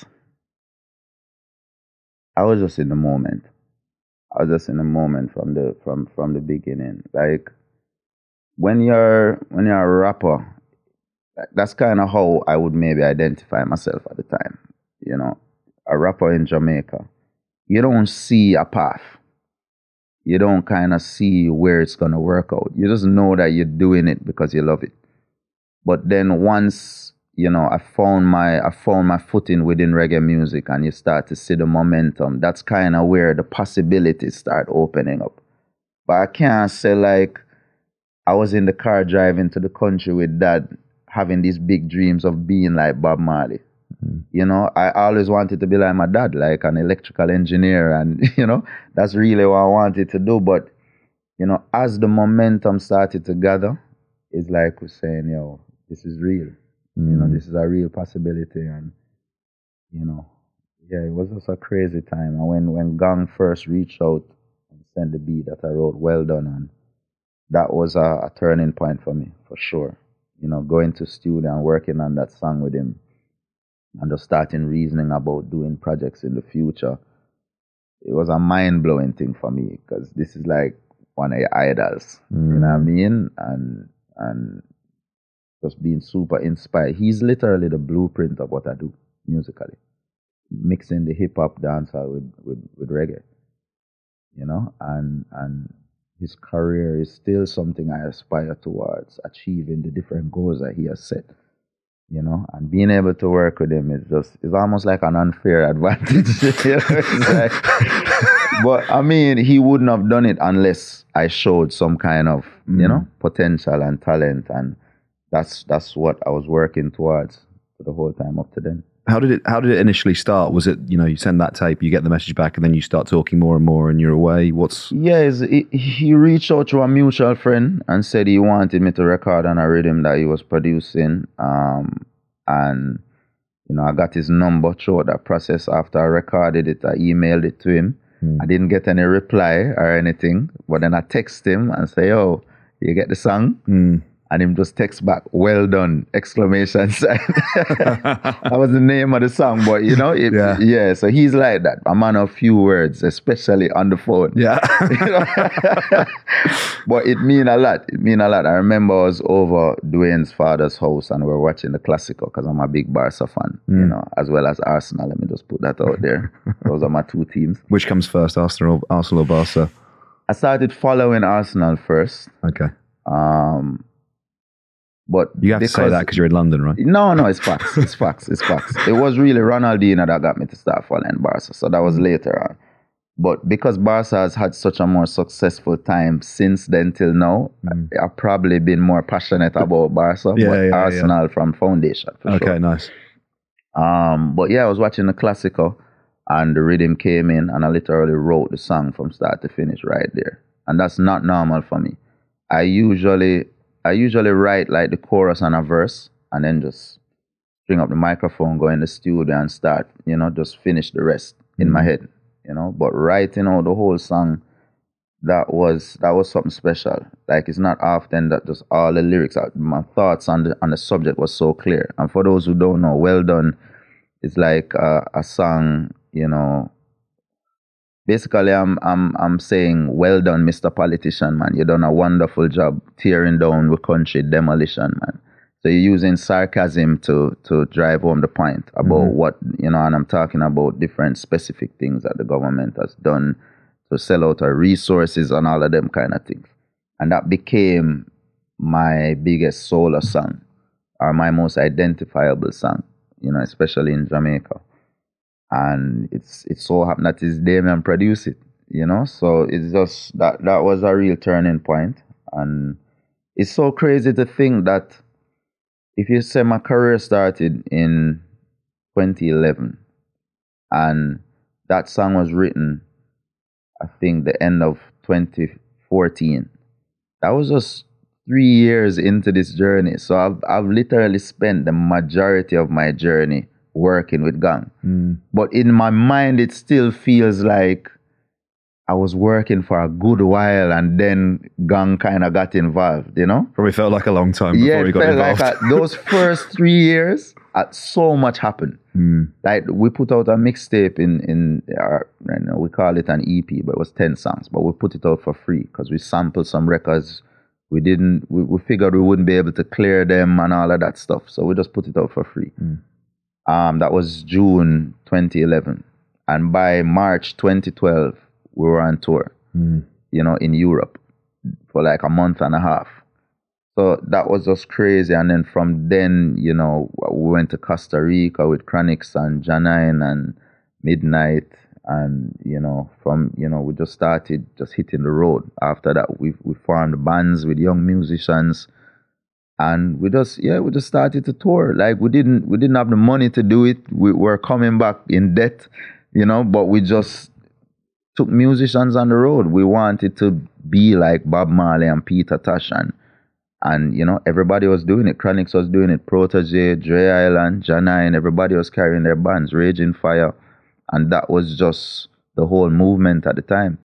I was just in the moment. I was just in the moment from the beginning. Like when you're a rapper, that's kind of how I would maybe identify myself at the time. You know, a rapper in Jamaica, you don't see a path. You don't kind of see where it's going to work out. You just know that you're doing it because you love it. But then once, you know, I found my footing within reggae music, and you start to see the momentum, that's kind of where the possibilities start opening up. But I can't say like I was in the car driving to the country with Dad, having these big dreams of being like Bob Marley. You know, I always wanted to be like my dad, like an electrical engineer, and, you know, that's really what I wanted to do. But, you know, as the momentum started to gather, it's like we're saying, yo, this is real. You know, this is a real possibility. And, you know, yeah, it was just a crazy time. And when Gang first reached out and sent the beat that I wrote, Well Done, and that was a turning point for me, for sure. You know, going to studio and working on that song with him, and just starting reasoning about doing projects in the future. It was a mind-blowing thing for me, because this is like one of your idols, you know what I mean? And just being super inspired. He's literally the blueprint of what I do musically, mixing the hip-hop dancehall with reggae. you know, and his career is still something I aspire towards, achieving the different goals that he has set, you know, and being able to work with him is almost like an unfair advantage. You know? It's like, but I mean, he wouldn't have done it unless I showed some kind of, you know, potential and talent, and that's what I was working towards for the whole time up to then. How did it initially start? Was it, you know, you send that tape, you get the message back, and then you start talking more and more, and you're away? He reached out to a mutual friend and said he wanted me to record on a rhythm that he was producing, and you know, I got his number throughout that process. After I recorded it, I emailed it to him. I didn't get any reply or anything, but then I text him and say, "Oh, you get the song?" And him just text back, "Well done!" exclamation sign. That was the name of the song, but you know, yeah. So he's like that, a man of few words, especially on the phone. Yeah. You know? But it mean a lot. I remember I was over Dwayne's father's house and we were watching the Classico because I'm a big Barca fan, you know, as well as Arsenal. Let me just put that out there. Those are my two teams. Which comes first, Arsenal or Barca? I started following Arsenal first. Okay. But you have to say that because you're in London, right? No, it's facts. It's facts. It was really Ronaldinho that got me to start following Barca. So that was later on. But because Barca has had such a more successful time since then till now, I've probably been more passionate about Barca, but Arsenal from foundation, for sure. Okay, nice. But yeah, I was watching the Classico and the rhythm came in and I literally wrote the song from start to finish right there. And that's not normal for me. I usually write like the chorus and a verse and then just bring up the microphone, go in the studio and start, you know, just finish the rest in my head, you know. But writing out the whole song, that was something special. Like, it's not often that just all the lyrics, my thoughts on the subject was so clear. And for those who don't know, Well Done is like a song, you know. Basically, I'm saying, well done, Mr. Politician, man. You done a wonderful job tearing down the country, demolition, man. So you're using sarcasm to drive home the point about what, you know, and I'm talking about different specific things that the government has done to sell out our resources and all of them kind of things. And that became my biggest solo song, or my most identifiable song, you know, especially in Jamaica. And it's so happened that it's Damien produced it, you know. So it's just that was a real turning point. And it's so crazy to think that if you say my career started in 2011 and that song was written, I think the end of 2014, that was just 3 years into this journey. So I've literally spent the majority of my journey working with Gang. But in my mind, it still feels like I was working for a good while and then Gang kind of got involved, you know? Probably felt like a long time before he got involved. Like those first 3 years, so much happened. Like, we put out a mixtape in our, you know, we call it an EP, but it was 10 songs, but we put it out for free because we sampled some records. We figured we wouldn't be able to clear them and all of that stuff. So we just put it out for free. That was June 2011. And by March 2012, we were on tour, you know, in Europe for like a month and a half. So that was just crazy. And then from then, you know, we went to Costa Rica with Chronixx and Janine and Midnight. And, you know, we just started just hitting the road. After that, we formed bands with young musicians. And we just started to tour. Like, we didn't have the money to do it. We were coming back in debt, you know, but we just took musicians on the road. We wanted to be like Bob Marley and Peter Tosh and you know, everybody was doing it. Chronixx was doing it, Protege, Dre Island, Janine, everybody was carrying their bands, Raging Fire. And that was just the whole movement at the time.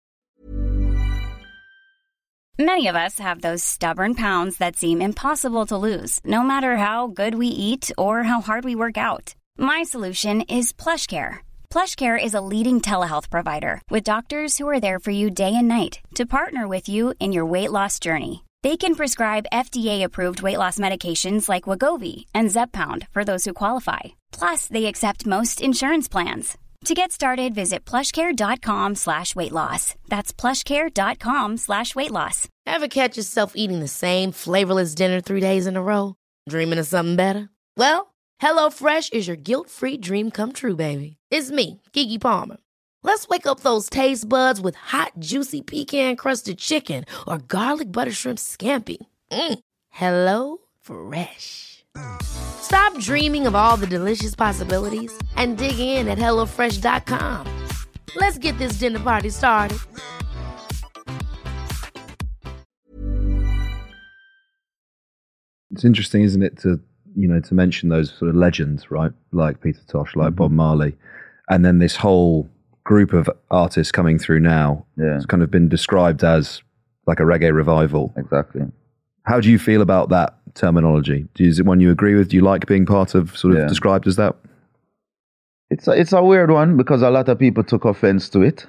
Many of us have those stubborn pounds that seem impossible to lose, no matter how good we eat or how hard we work out. My solution is PlushCare. PlushCare is a leading telehealth provider with doctors who are there for you day and night to partner with you in your weight loss journey. They can prescribe FDA-approved weight loss medications like Wegovy and Zepbound for those who qualify. Plus, they accept most insurance plans. To get started, visit plushcare.com/weightloss. That's plushcare.com/weightloss. Ever catch yourself eating the same flavorless dinner 3 days in a row? Dreaming of something better? Well, HelloFresh is your guilt-free dream come true, baby. It's me, Keke Palmer. Let's wake up those taste buds with hot, juicy pecan-crusted chicken or garlic butter shrimp scampi. Hello Fresh. Stop dreaming of all the delicious possibilities and dig in at HelloFresh.com. Let's get this dinner party started. It's interesting, isn't it, to mention those sort of legends, right? Like Peter Tosh, like Bob Marley, and then this whole group of artists coming through now. Yeah. It's kind of been described as like a reggae revival. Exactly. How do you feel about that terminology? Is it one you agree with? Do you like being part of sort of described as that? It's a weird one because a lot of people took offense to it.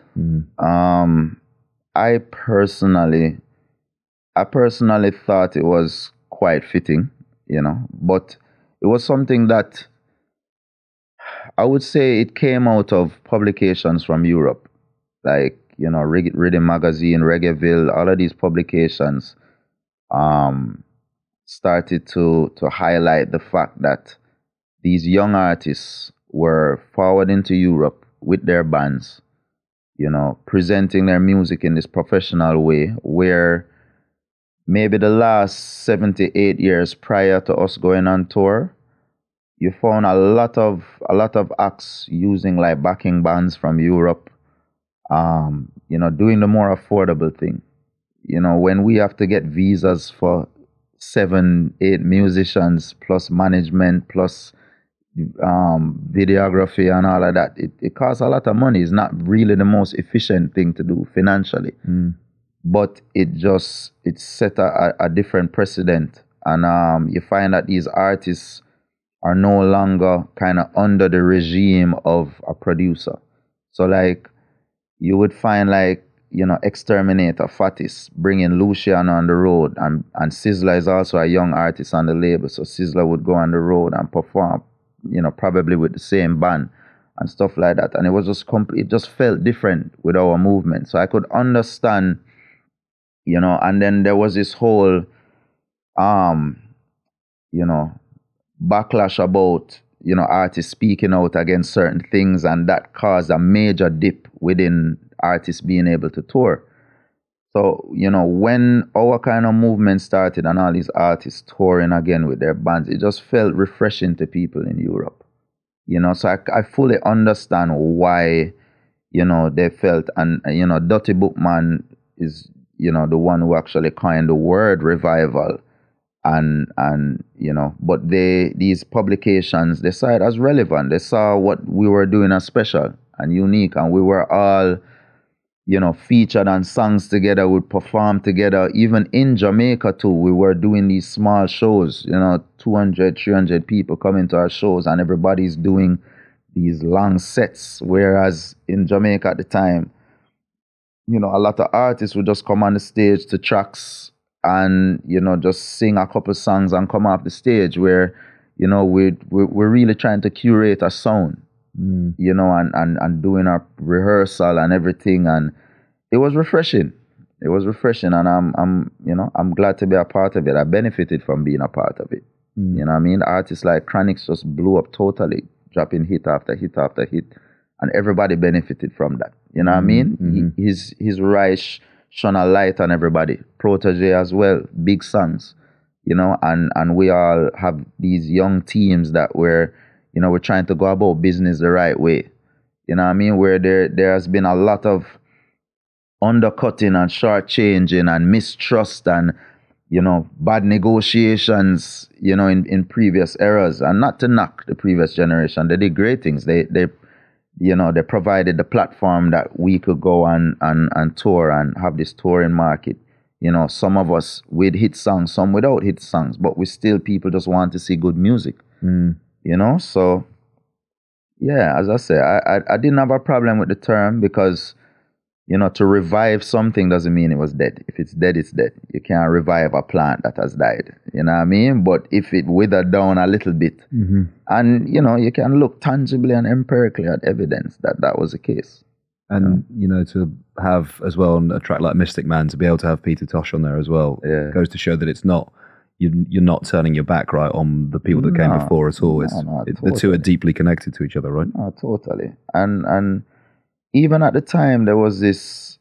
I personally thought it was quite fitting, but it was something that I would say it came out of publications from Europe, like, Rhythm Magazine, Reggaeville, all of these publications started to highlight the fact that these young artists were forwarding to Europe with their bands, presenting their music in this professional way, where maybe the last 78 years prior to us going on tour, you found a lot of acts using like backing bands from Europe, doing the more affordable thing. When we have to get visas for 7-8 musicians plus management plus videography and all of that, it costs a lot of money. It's not really the most efficient thing to do financially, but it set a different precedent. And you find that these artists are no longer kind of under the regime of a producer. So like you would find like, Exterminator, Fatis, bringing Luciano on the road, and Sizzla is also a young artist on the label, so Sizzla would go on the road and perform, probably with the same band and stuff like that. And it was just it just felt different with our movement. So I could understand, and then there was this whole, backlash about, artists speaking out against certain things, and that caused a major dip within artists being able to tour. So, when our kind of movement started and all these artists touring again with their bands, it just felt refreshing to people in Europe. So I fully understand why, they felt, and, Dutty Bookman is, the one who actually coined the word revival. And but these publications, they saw it as relevant. They saw what we were doing as special and unique, and we were all, featured on songs together, would perform together. Even in Jamaica too, we were doing these small shows, 200, 300 people coming to our shows, and everybody's doing these long sets. Whereas in Jamaica at the time, a lot of artists would just come on the stage to tracks and, just sing a couple songs and come off the stage, where, we're really trying to curate a sound, and doing our rehearsal and everything. And it was refreshing. It was refreshing. And I'm glad to be a part of it. I benefited from being a part of it. You know what I mean? Artists like Chronixx just blew up totally, dropping hit after hit after hit. And everybody benefited from that. You know what I mean? His rise shone a light on everybody. Protege as well, big songs, and we all have these young teams that we're trying to go about business the right way. You know what I mean? Where there has been a lot of undercutting and shortchanging and mistrust and, bad negotiations, in previous eras. And not to knock the previous generation. They did great things. They provided the platform that we could go and tour and have this touring market. Some of us with hit songs, some without hit songs, but people just want to see good music. So yeah, as I say, I didn't have a problem with the term, because to revive something doesn't mean it was dead. If it's dead, it's dead. You can't revive a plant that has died. You know what I mean? But if it withered down a little bit, and, you can look tangibly and empirically at evidence that was the case. And, to have as well on a track like Mystic Man, to be able to have Peter Tosh on there as well, goes to show that it's not, you're not turning your back, right, on the people that came before at all. Totally. The two are deeply connected to each other, right? No, totally. And even at the time, there was this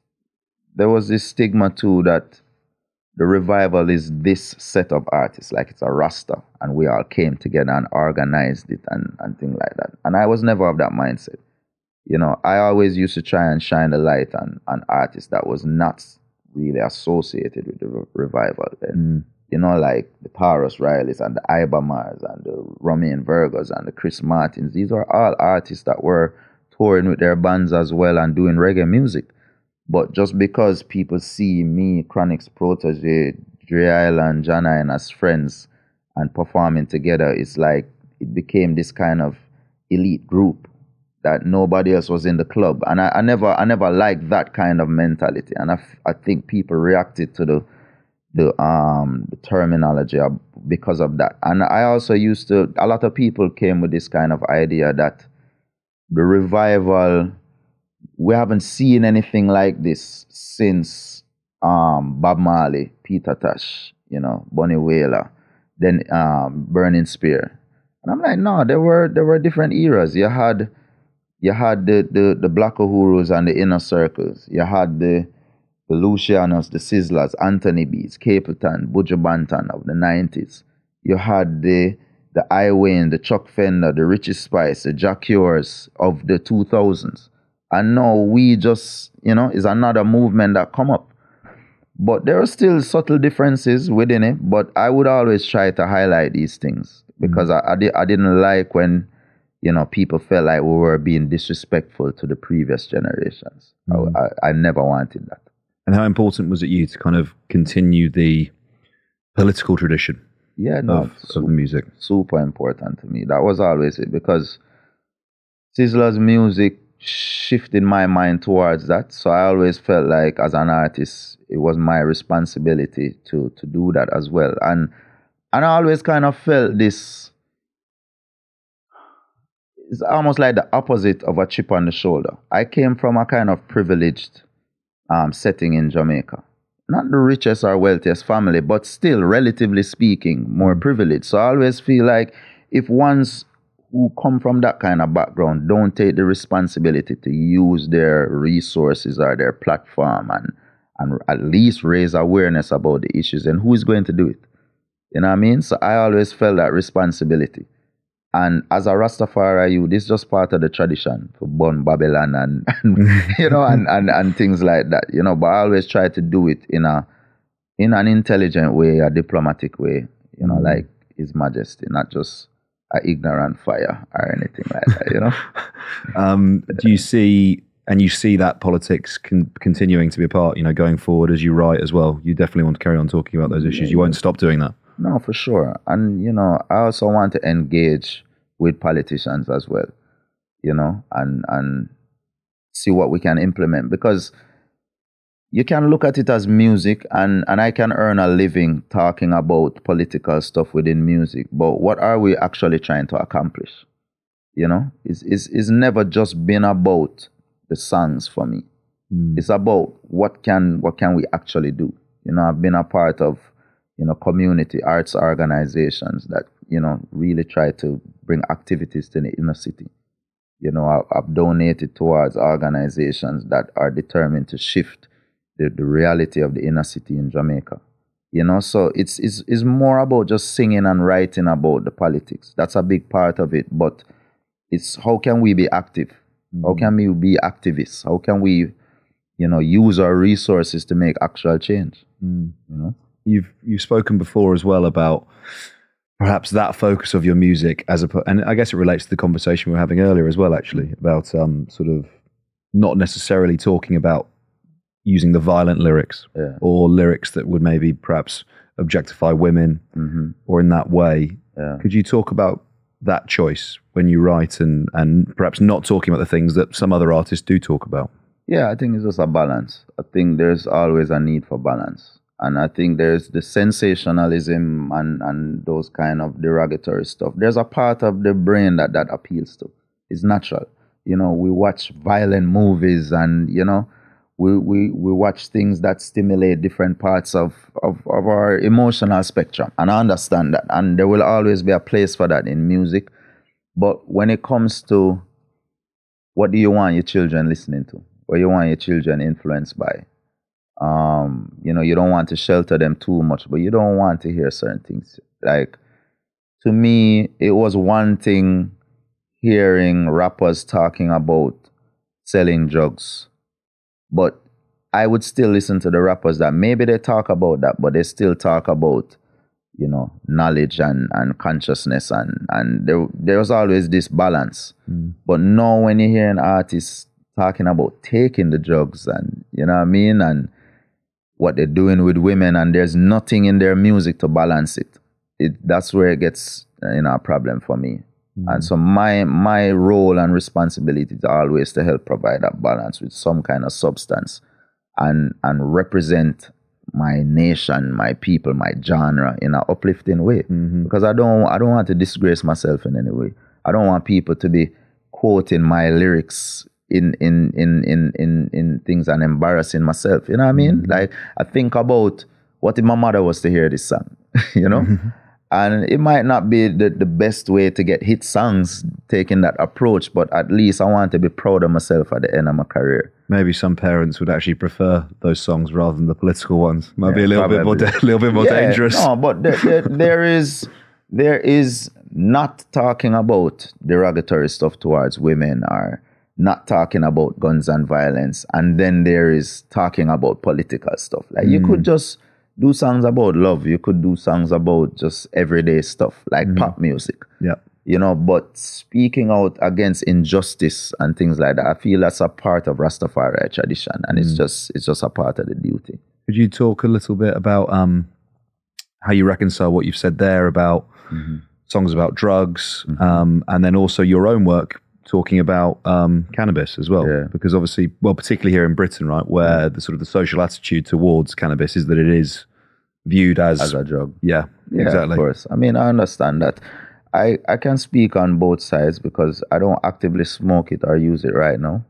stigma too that the revival is this set of artists, like it's a roster, and we all came together and organized it and things like that. And I was never of that mindset. I always used to try and shine the light on artists that was not really associated with the revival. Like the Taurus Rileys and the Ibamars and the Romain Virgos and the Chris Martins. These are all artists that were touring with their bands as well and doing reggae music. But just because people see me, Chronixx protege, Dre Island, John Iron as friends and performing together, it's like it became this kind of elite group that nobody else was in the club. And I never liked that kind of mentality. And I think people reacted to the terminology because of that. And I also a lot of people came with this kind of idea that the revival, we haven't seen anything like this since Bob Marley, Peter Tosh, Bunny Wailer, then Burning Spear. And I'm like, no, there were different eras. You had the Black Uhurus and the Inner Circles. You had the Lucianos, the Sizzlers, Anthony Beats, Capleton, Buju Banton of the 90s. You had the I Wayne, the Chuck Fender, the Richie Spice, the Jack Yours of the 2000s. And now we just, is another movement that come up. But there are still subtle differences within it, but I would always try to highlight these things because I didn't like when, people felt like we were being disrespectful to the previous generations. I never wanted that. And how important was it you to kind of continue the political tradition of the music? Super important to me. That was always it, because Sizzla's music shifted my mind towards that. So I always felt like as an artist, it was my responsibility to do that as well. And I always kind of felt this, it's almost like the opposite of a chip on the shoulder. I came from a kind of privileged setting in Jamaica. Not the richest or wealthiest family, but still, relatively speaking, more privileged. So I always feel like if ones who come from that kind of background don't take the responsibility to use their resources or their platform and at least raise awareness about the issues, then who is going to do it? You know what I mean? So I always felt that responsibility. And as a Rastafari, this is just part of the tradition for Born Babylon and and things like that. But I always try to do it in an intelligent way, a diplomatic way, like His Majesty, not just an ignorant fire or anything like that, Do you see that politics continuing to be a part, going forward as you write as well? You definitely want to carry on talking about those issues. You won't stop doing that. No, for sure. And, I also want to engage with politicians as well, and see what we can implement. Because you can look at it as music, and I can earn a living talking about political stuff within music. But what are we actually trying to accomplish? It's never just been about the songs for me. It's about what can we actually do. I've been a part of community arts organizations that, really try to bring activities to the inner city. I've donated towards organizations that are determined to shift the reality of the inner city in Jamaica. So it's more about just singing and writing about the politics. That's a big part of it, but it's how can we be active? How can we be activists? How can we, use our resources to make actual change? You've spoken before as well about perhaps that focus of your music and I guess it relates to the conversation we were having earlier as well, actually, about sort of not necessarily talking about using the violent lyrics or lyrics that would maybe perhaps objectify women or in that way. Yeah. Could you talk about that choice when you write and perhaps not talking about the things that some other artists do talk about? Yeah, I think it's just a balance. I think there's always a need for balance. And I think there's the sensationalism and those kind of derogatory stuff. There's a part of the brain that appeals to. It's natural. You know, we watch violent movies and, you know, we watch things that stimulate different parts of our emotional spectrum. And I understand that. And there will always be a place for that in music. But when it comes to what do you want your children listening to? What you want your children influenced by? You know, you don't want to shelter them too much, but you don't want to hear certain things. Like, to me, it was one thing hearing rappers talking about selling drugs, but I would still listen to the rappers that maybe they talk about that, but they still talk about, you know, knowledge and consciousness, and there was always this balance. But now when you hear an artist talking about taking the drugs and, you know what I mean, and what they're doing with women, and there's nothing in their music to balance it, that's where it gets, you know, a problem for me. And so my role and responsibility is always to help provide that balance with some kind of substance and represent my nation, my people, my genre in an uplifting way. Because I don't want to disgrace myself in any way. I don't want people to be quoting my lyrics in things and embarrassing myself. You know what I mean? Like, I think about what if my mother was to hear this song, you know? And it might not be the best way to get hit songs, taking that approach, but at least I want to be proud of myself at the end of my career. Maybe some parents would actually prefer those songs rather than the political ones. Might be a little bit more dangerous. No, but there is not talking about derogatory stuff towards women, or not talking about guns and violence, and then there is talking about political stuff. Like, you could just do songs about love. You could do songs about just everyday stuff, like pop music. Yeah. You know, but speaking out against injustice and things like that, I feel that's a part of Rastafari tradition, and it's just a part of the duty. Could you talk a little bit about how you reconcile what you've said there about songs about drugs, and then also your own work talking about cannabis as well? Yeah. Because obviously, well, particularly here in Britain, right, where the sort of the social attitude towards cannabis is that it is viewed as a drug. Yeah, exactly. Of course. I mean, I understand that. I can speak on both sides because I don't actively smoke it or use it right now.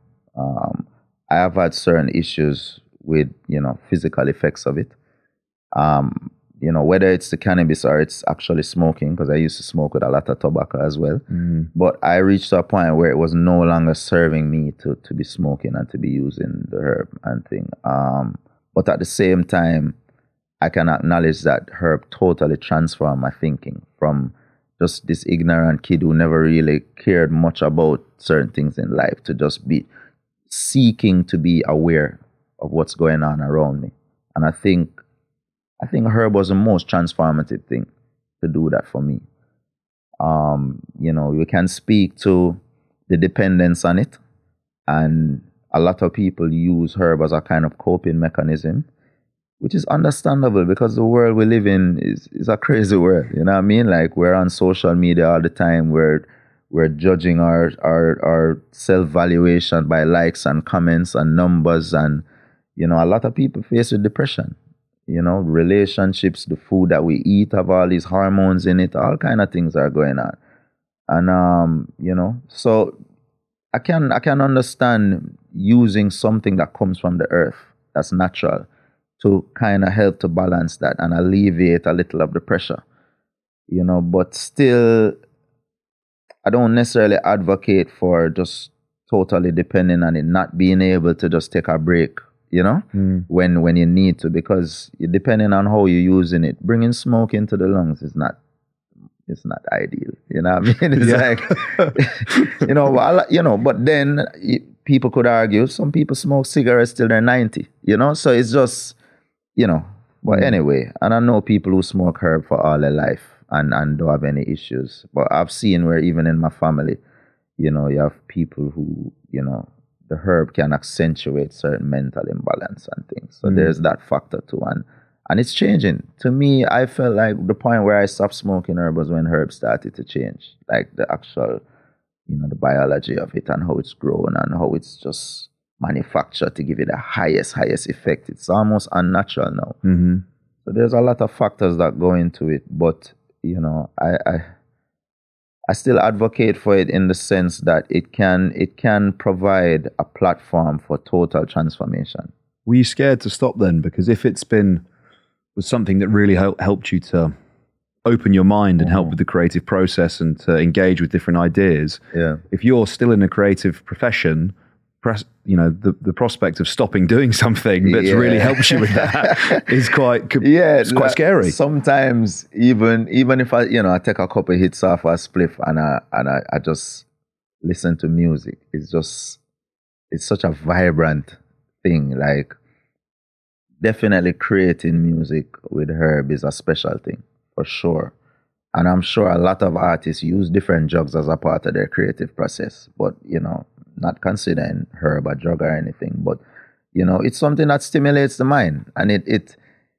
I have had certain issues with, you know, physical effects of it. You know, whether it's the cannabis or it's actually smoking, because I used to smoke with a lot of tobacco as well. But I reached to a point where it was no longer serving me to be smoking and to be using the herb and thing. But at the same time, I can acknowledge that herb totally transformed my thinking from just this ignorant kid who never really cared much about certain things in life to just be seeking to be aware of what's going on around me. And I think herb was the most transformative thing to do that for me. You know, you can speak to the dependence on it, and a lot of people use herb as a kind of coping mechanism, which is understandable because the world we live in is a crazy world. You know what I mean? Like, we're on social media all the time. We're judging our self-valuation by likes and comments and numbers. And, you know, a lot of people face with depression. You know, relationships, the food that we eat have all these hormones in it. All kind of things are going on. And, you know, so I can understand using something that comes from the earth, that's natural, to kind of help to balance that and alleviate a little of the pressure, you know. But still, I don't necessarily advocate for just totally depending on it, not being able to just take a break, you know, when you need to, because depending on how you're using it, bringing smoke into the lungs is not ideal, you know what I mean? It's like, you know, but then people could argue some people smoke cigarettes till they're 90, you know, so it's just, you know. But anyway, and I know people who smoke herb for all their life and don't have any issues. But I've seen where even in my family, you know, you have people who, you know, the herb can accentuate certain mental imbalance and things. So there's that factor too. And it's changing. To me, I felt like the point where I stopped smoking herb was when herb started to change. Like the actual, you know, the biology of it and how it's grown and how it's just manufactured to give it the highest effect. It's almost unnatural now. Mm-hmm. So there's a lot of factors that go into it, but you know, I still advocate for it in the sense that it can provide a platform for total transformation. Were you scared to stop then? Because if it's was something that really helped you to open your mind and help with the creative process and to engage with different ideas, if you're still in a creative profession, the prospect of stopping doing something that's really helps you with that is quite scary. Sometimes even if I take a couple of hits off a spliff and I just listen to music, it's such a vibrant thing. Like, definitely creating music with Herb is a special thing for sure. And I'm sure a lot of artists use different drugs as a part of their creative process, but not considering Herb a drug or anything, but it's something that stimulates the mind, and it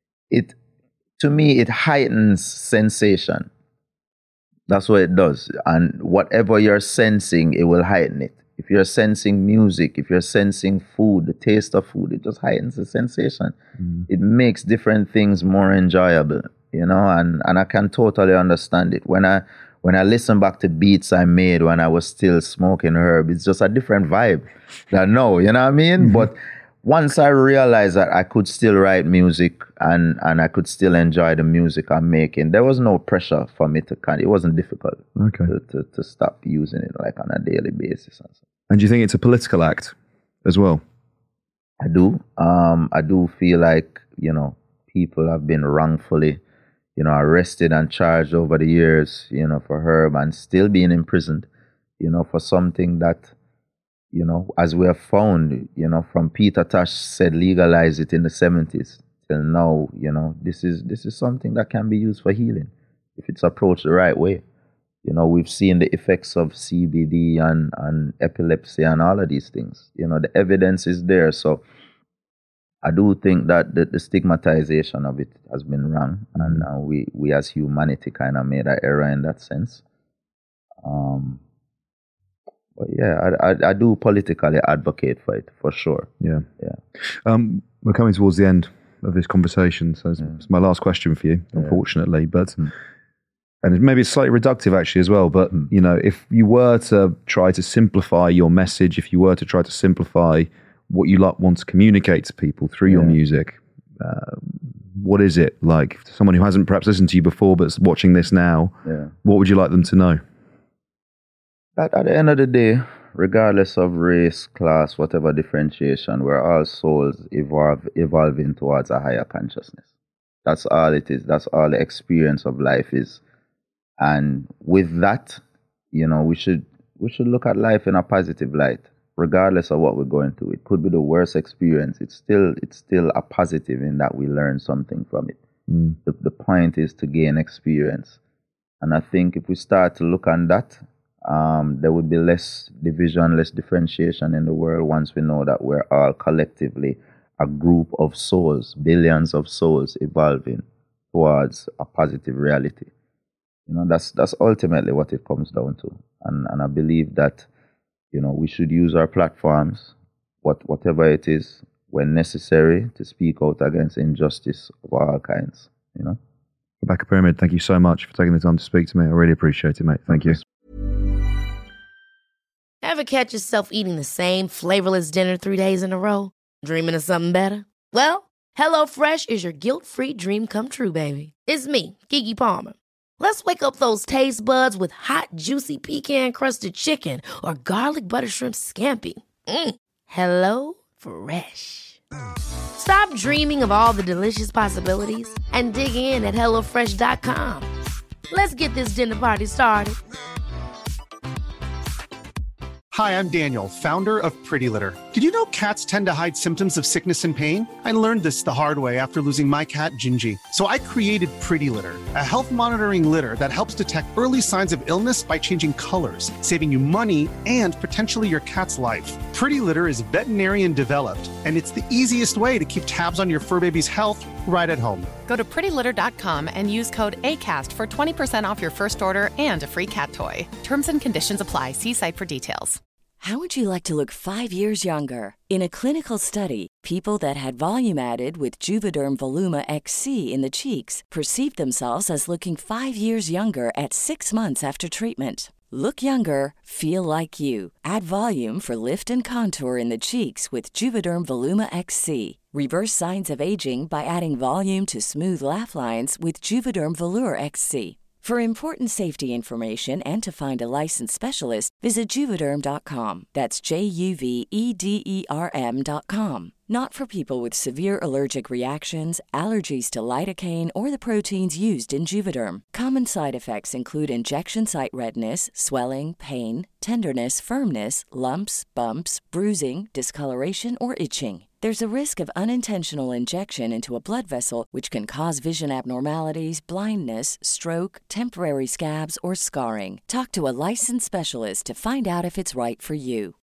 to me it heightens sensation. That's what it does, and whatever you're sensing, it will heighten it. If you're sensing music, if you're sensing food, the taste of food, it just heightens the sensation. It makes different things more enjoyable, and I can totally understand it. When I listen back to beats I made when I was still smoking Herb, it's just a different vibe. I know, you know what I mean? Mm-hmm. But once I realized that I could still write music and I could still enjoy the music I'm making, there was no pressure for me it wasn't difficult to stop using it like on a daily basis. And do you think it's a political act as well? I do. I do feel like, people have been wrongfully arrested and charged over the years, for Herb, and still being imprisoned, for something that, as we have found, from Peter Tosh said legalize it in the 70s till now, this is something that can be used for healing if it's approached the right way. We've seen the effects of CBD and epilepsy and all of these things. The evidence is there. So I do think that the stigmatization of it has been wrong, and we as humanity kind of made an error in that sense. But yeah, I do politically advocate for it, for sure. Yeah. We're coming towards the end of this conversation, so it's my last question for you, unfortunately. But and maybe it's slightly reductive actually as well, but if you were to try to simplify your message, if you were to try to simplify what you want to communicate to people through your music, what is it like? Someone who hasn't perhaps listened to you before but's watching this now, what would you like them to know? At the end of the day, regardless of race, class, whatever differentiation, we're all souls evolving towards a higher consciousness. That's all it is. That's all the experience of life is. And with that, we should look at life in a positive light, regardless of what we're going through. It could be the worst experience. It's still a positive in that we learn something from it. The point is to gain experience. And I think if we start to look on that, there would be less division, less differentiation in the world once we know that we're all collectively a group of souls, billions of souls evolving towards a positive reality. That's ultimately what it comes down to. And I believe that, we should use our platforms, whatever it is, when necessary, to speak out against injustice of all kinds, Rebecca Pyramid, thank you so much for taking the time to speak to me. I really appreciate it, mate. Thank you. Ever catch yourself eating the same flavorless dinner 3 days in a row? Dreaming of something better? Well, HelloFresh is your guilt-free dream come true, baby. It's me, Keke Palmer. Let's wake up those taste buds with hot, juicy pecan-crusted chicken or garlic butter shrimp scampi. Hello Fresh. Stop dreaming of all the delicious possibilities and dig in at HelloFresh.com. Let's get this dinner party started. Hi, I'm Daniel, founder of Pretty Litter. Did you know cats tend to hide symptoms of sickness and pain? I learned this the hard way after losing my cat, Gingy. So I created Pretty Litter, a health monitoring litter that helps detect early signs of illness by changing colors, saving you money and potentially your cat's life. Pretty Litter is veterinarian developed, and it's the easiest way to keep tabs on your fur baby's health right at home. Go to prettylitter.com and use code ACAST for 20% off your first order and a free cat toy. Terms and conditions apply. See site for details. How would you like to look 5 years younger? In a clinical study, people that had volume added with Juvederm Voluma XC in the cheeks perceived themselves as looking 5 years younger at 6 months after treatment. Look younger, feel like you. Add volume for lift and contour in the cheeks with Juvederm Voluma XC. Reverse signs of aging by adding volume to smooth laugh lines with Juvederm Volure XC. For important safety information and to find a licensed specialist, visit Juvederm.com. That's JUVEDERM.com. Not for people with severe allergic reactions, allergies to lidocaine, or the proteins used in Juvederm. Common side effects include injection site redness, swelling, pain, tenderness, firmness, lumps, bumps, bruising, discoloration, or itching. There's a risk of unintentional injection into a blood vessel, which can cause vision abnormalities, blindness, stroke, temporary scabs, or scarring. Talk to a licensed specialist to find out if it's right for you.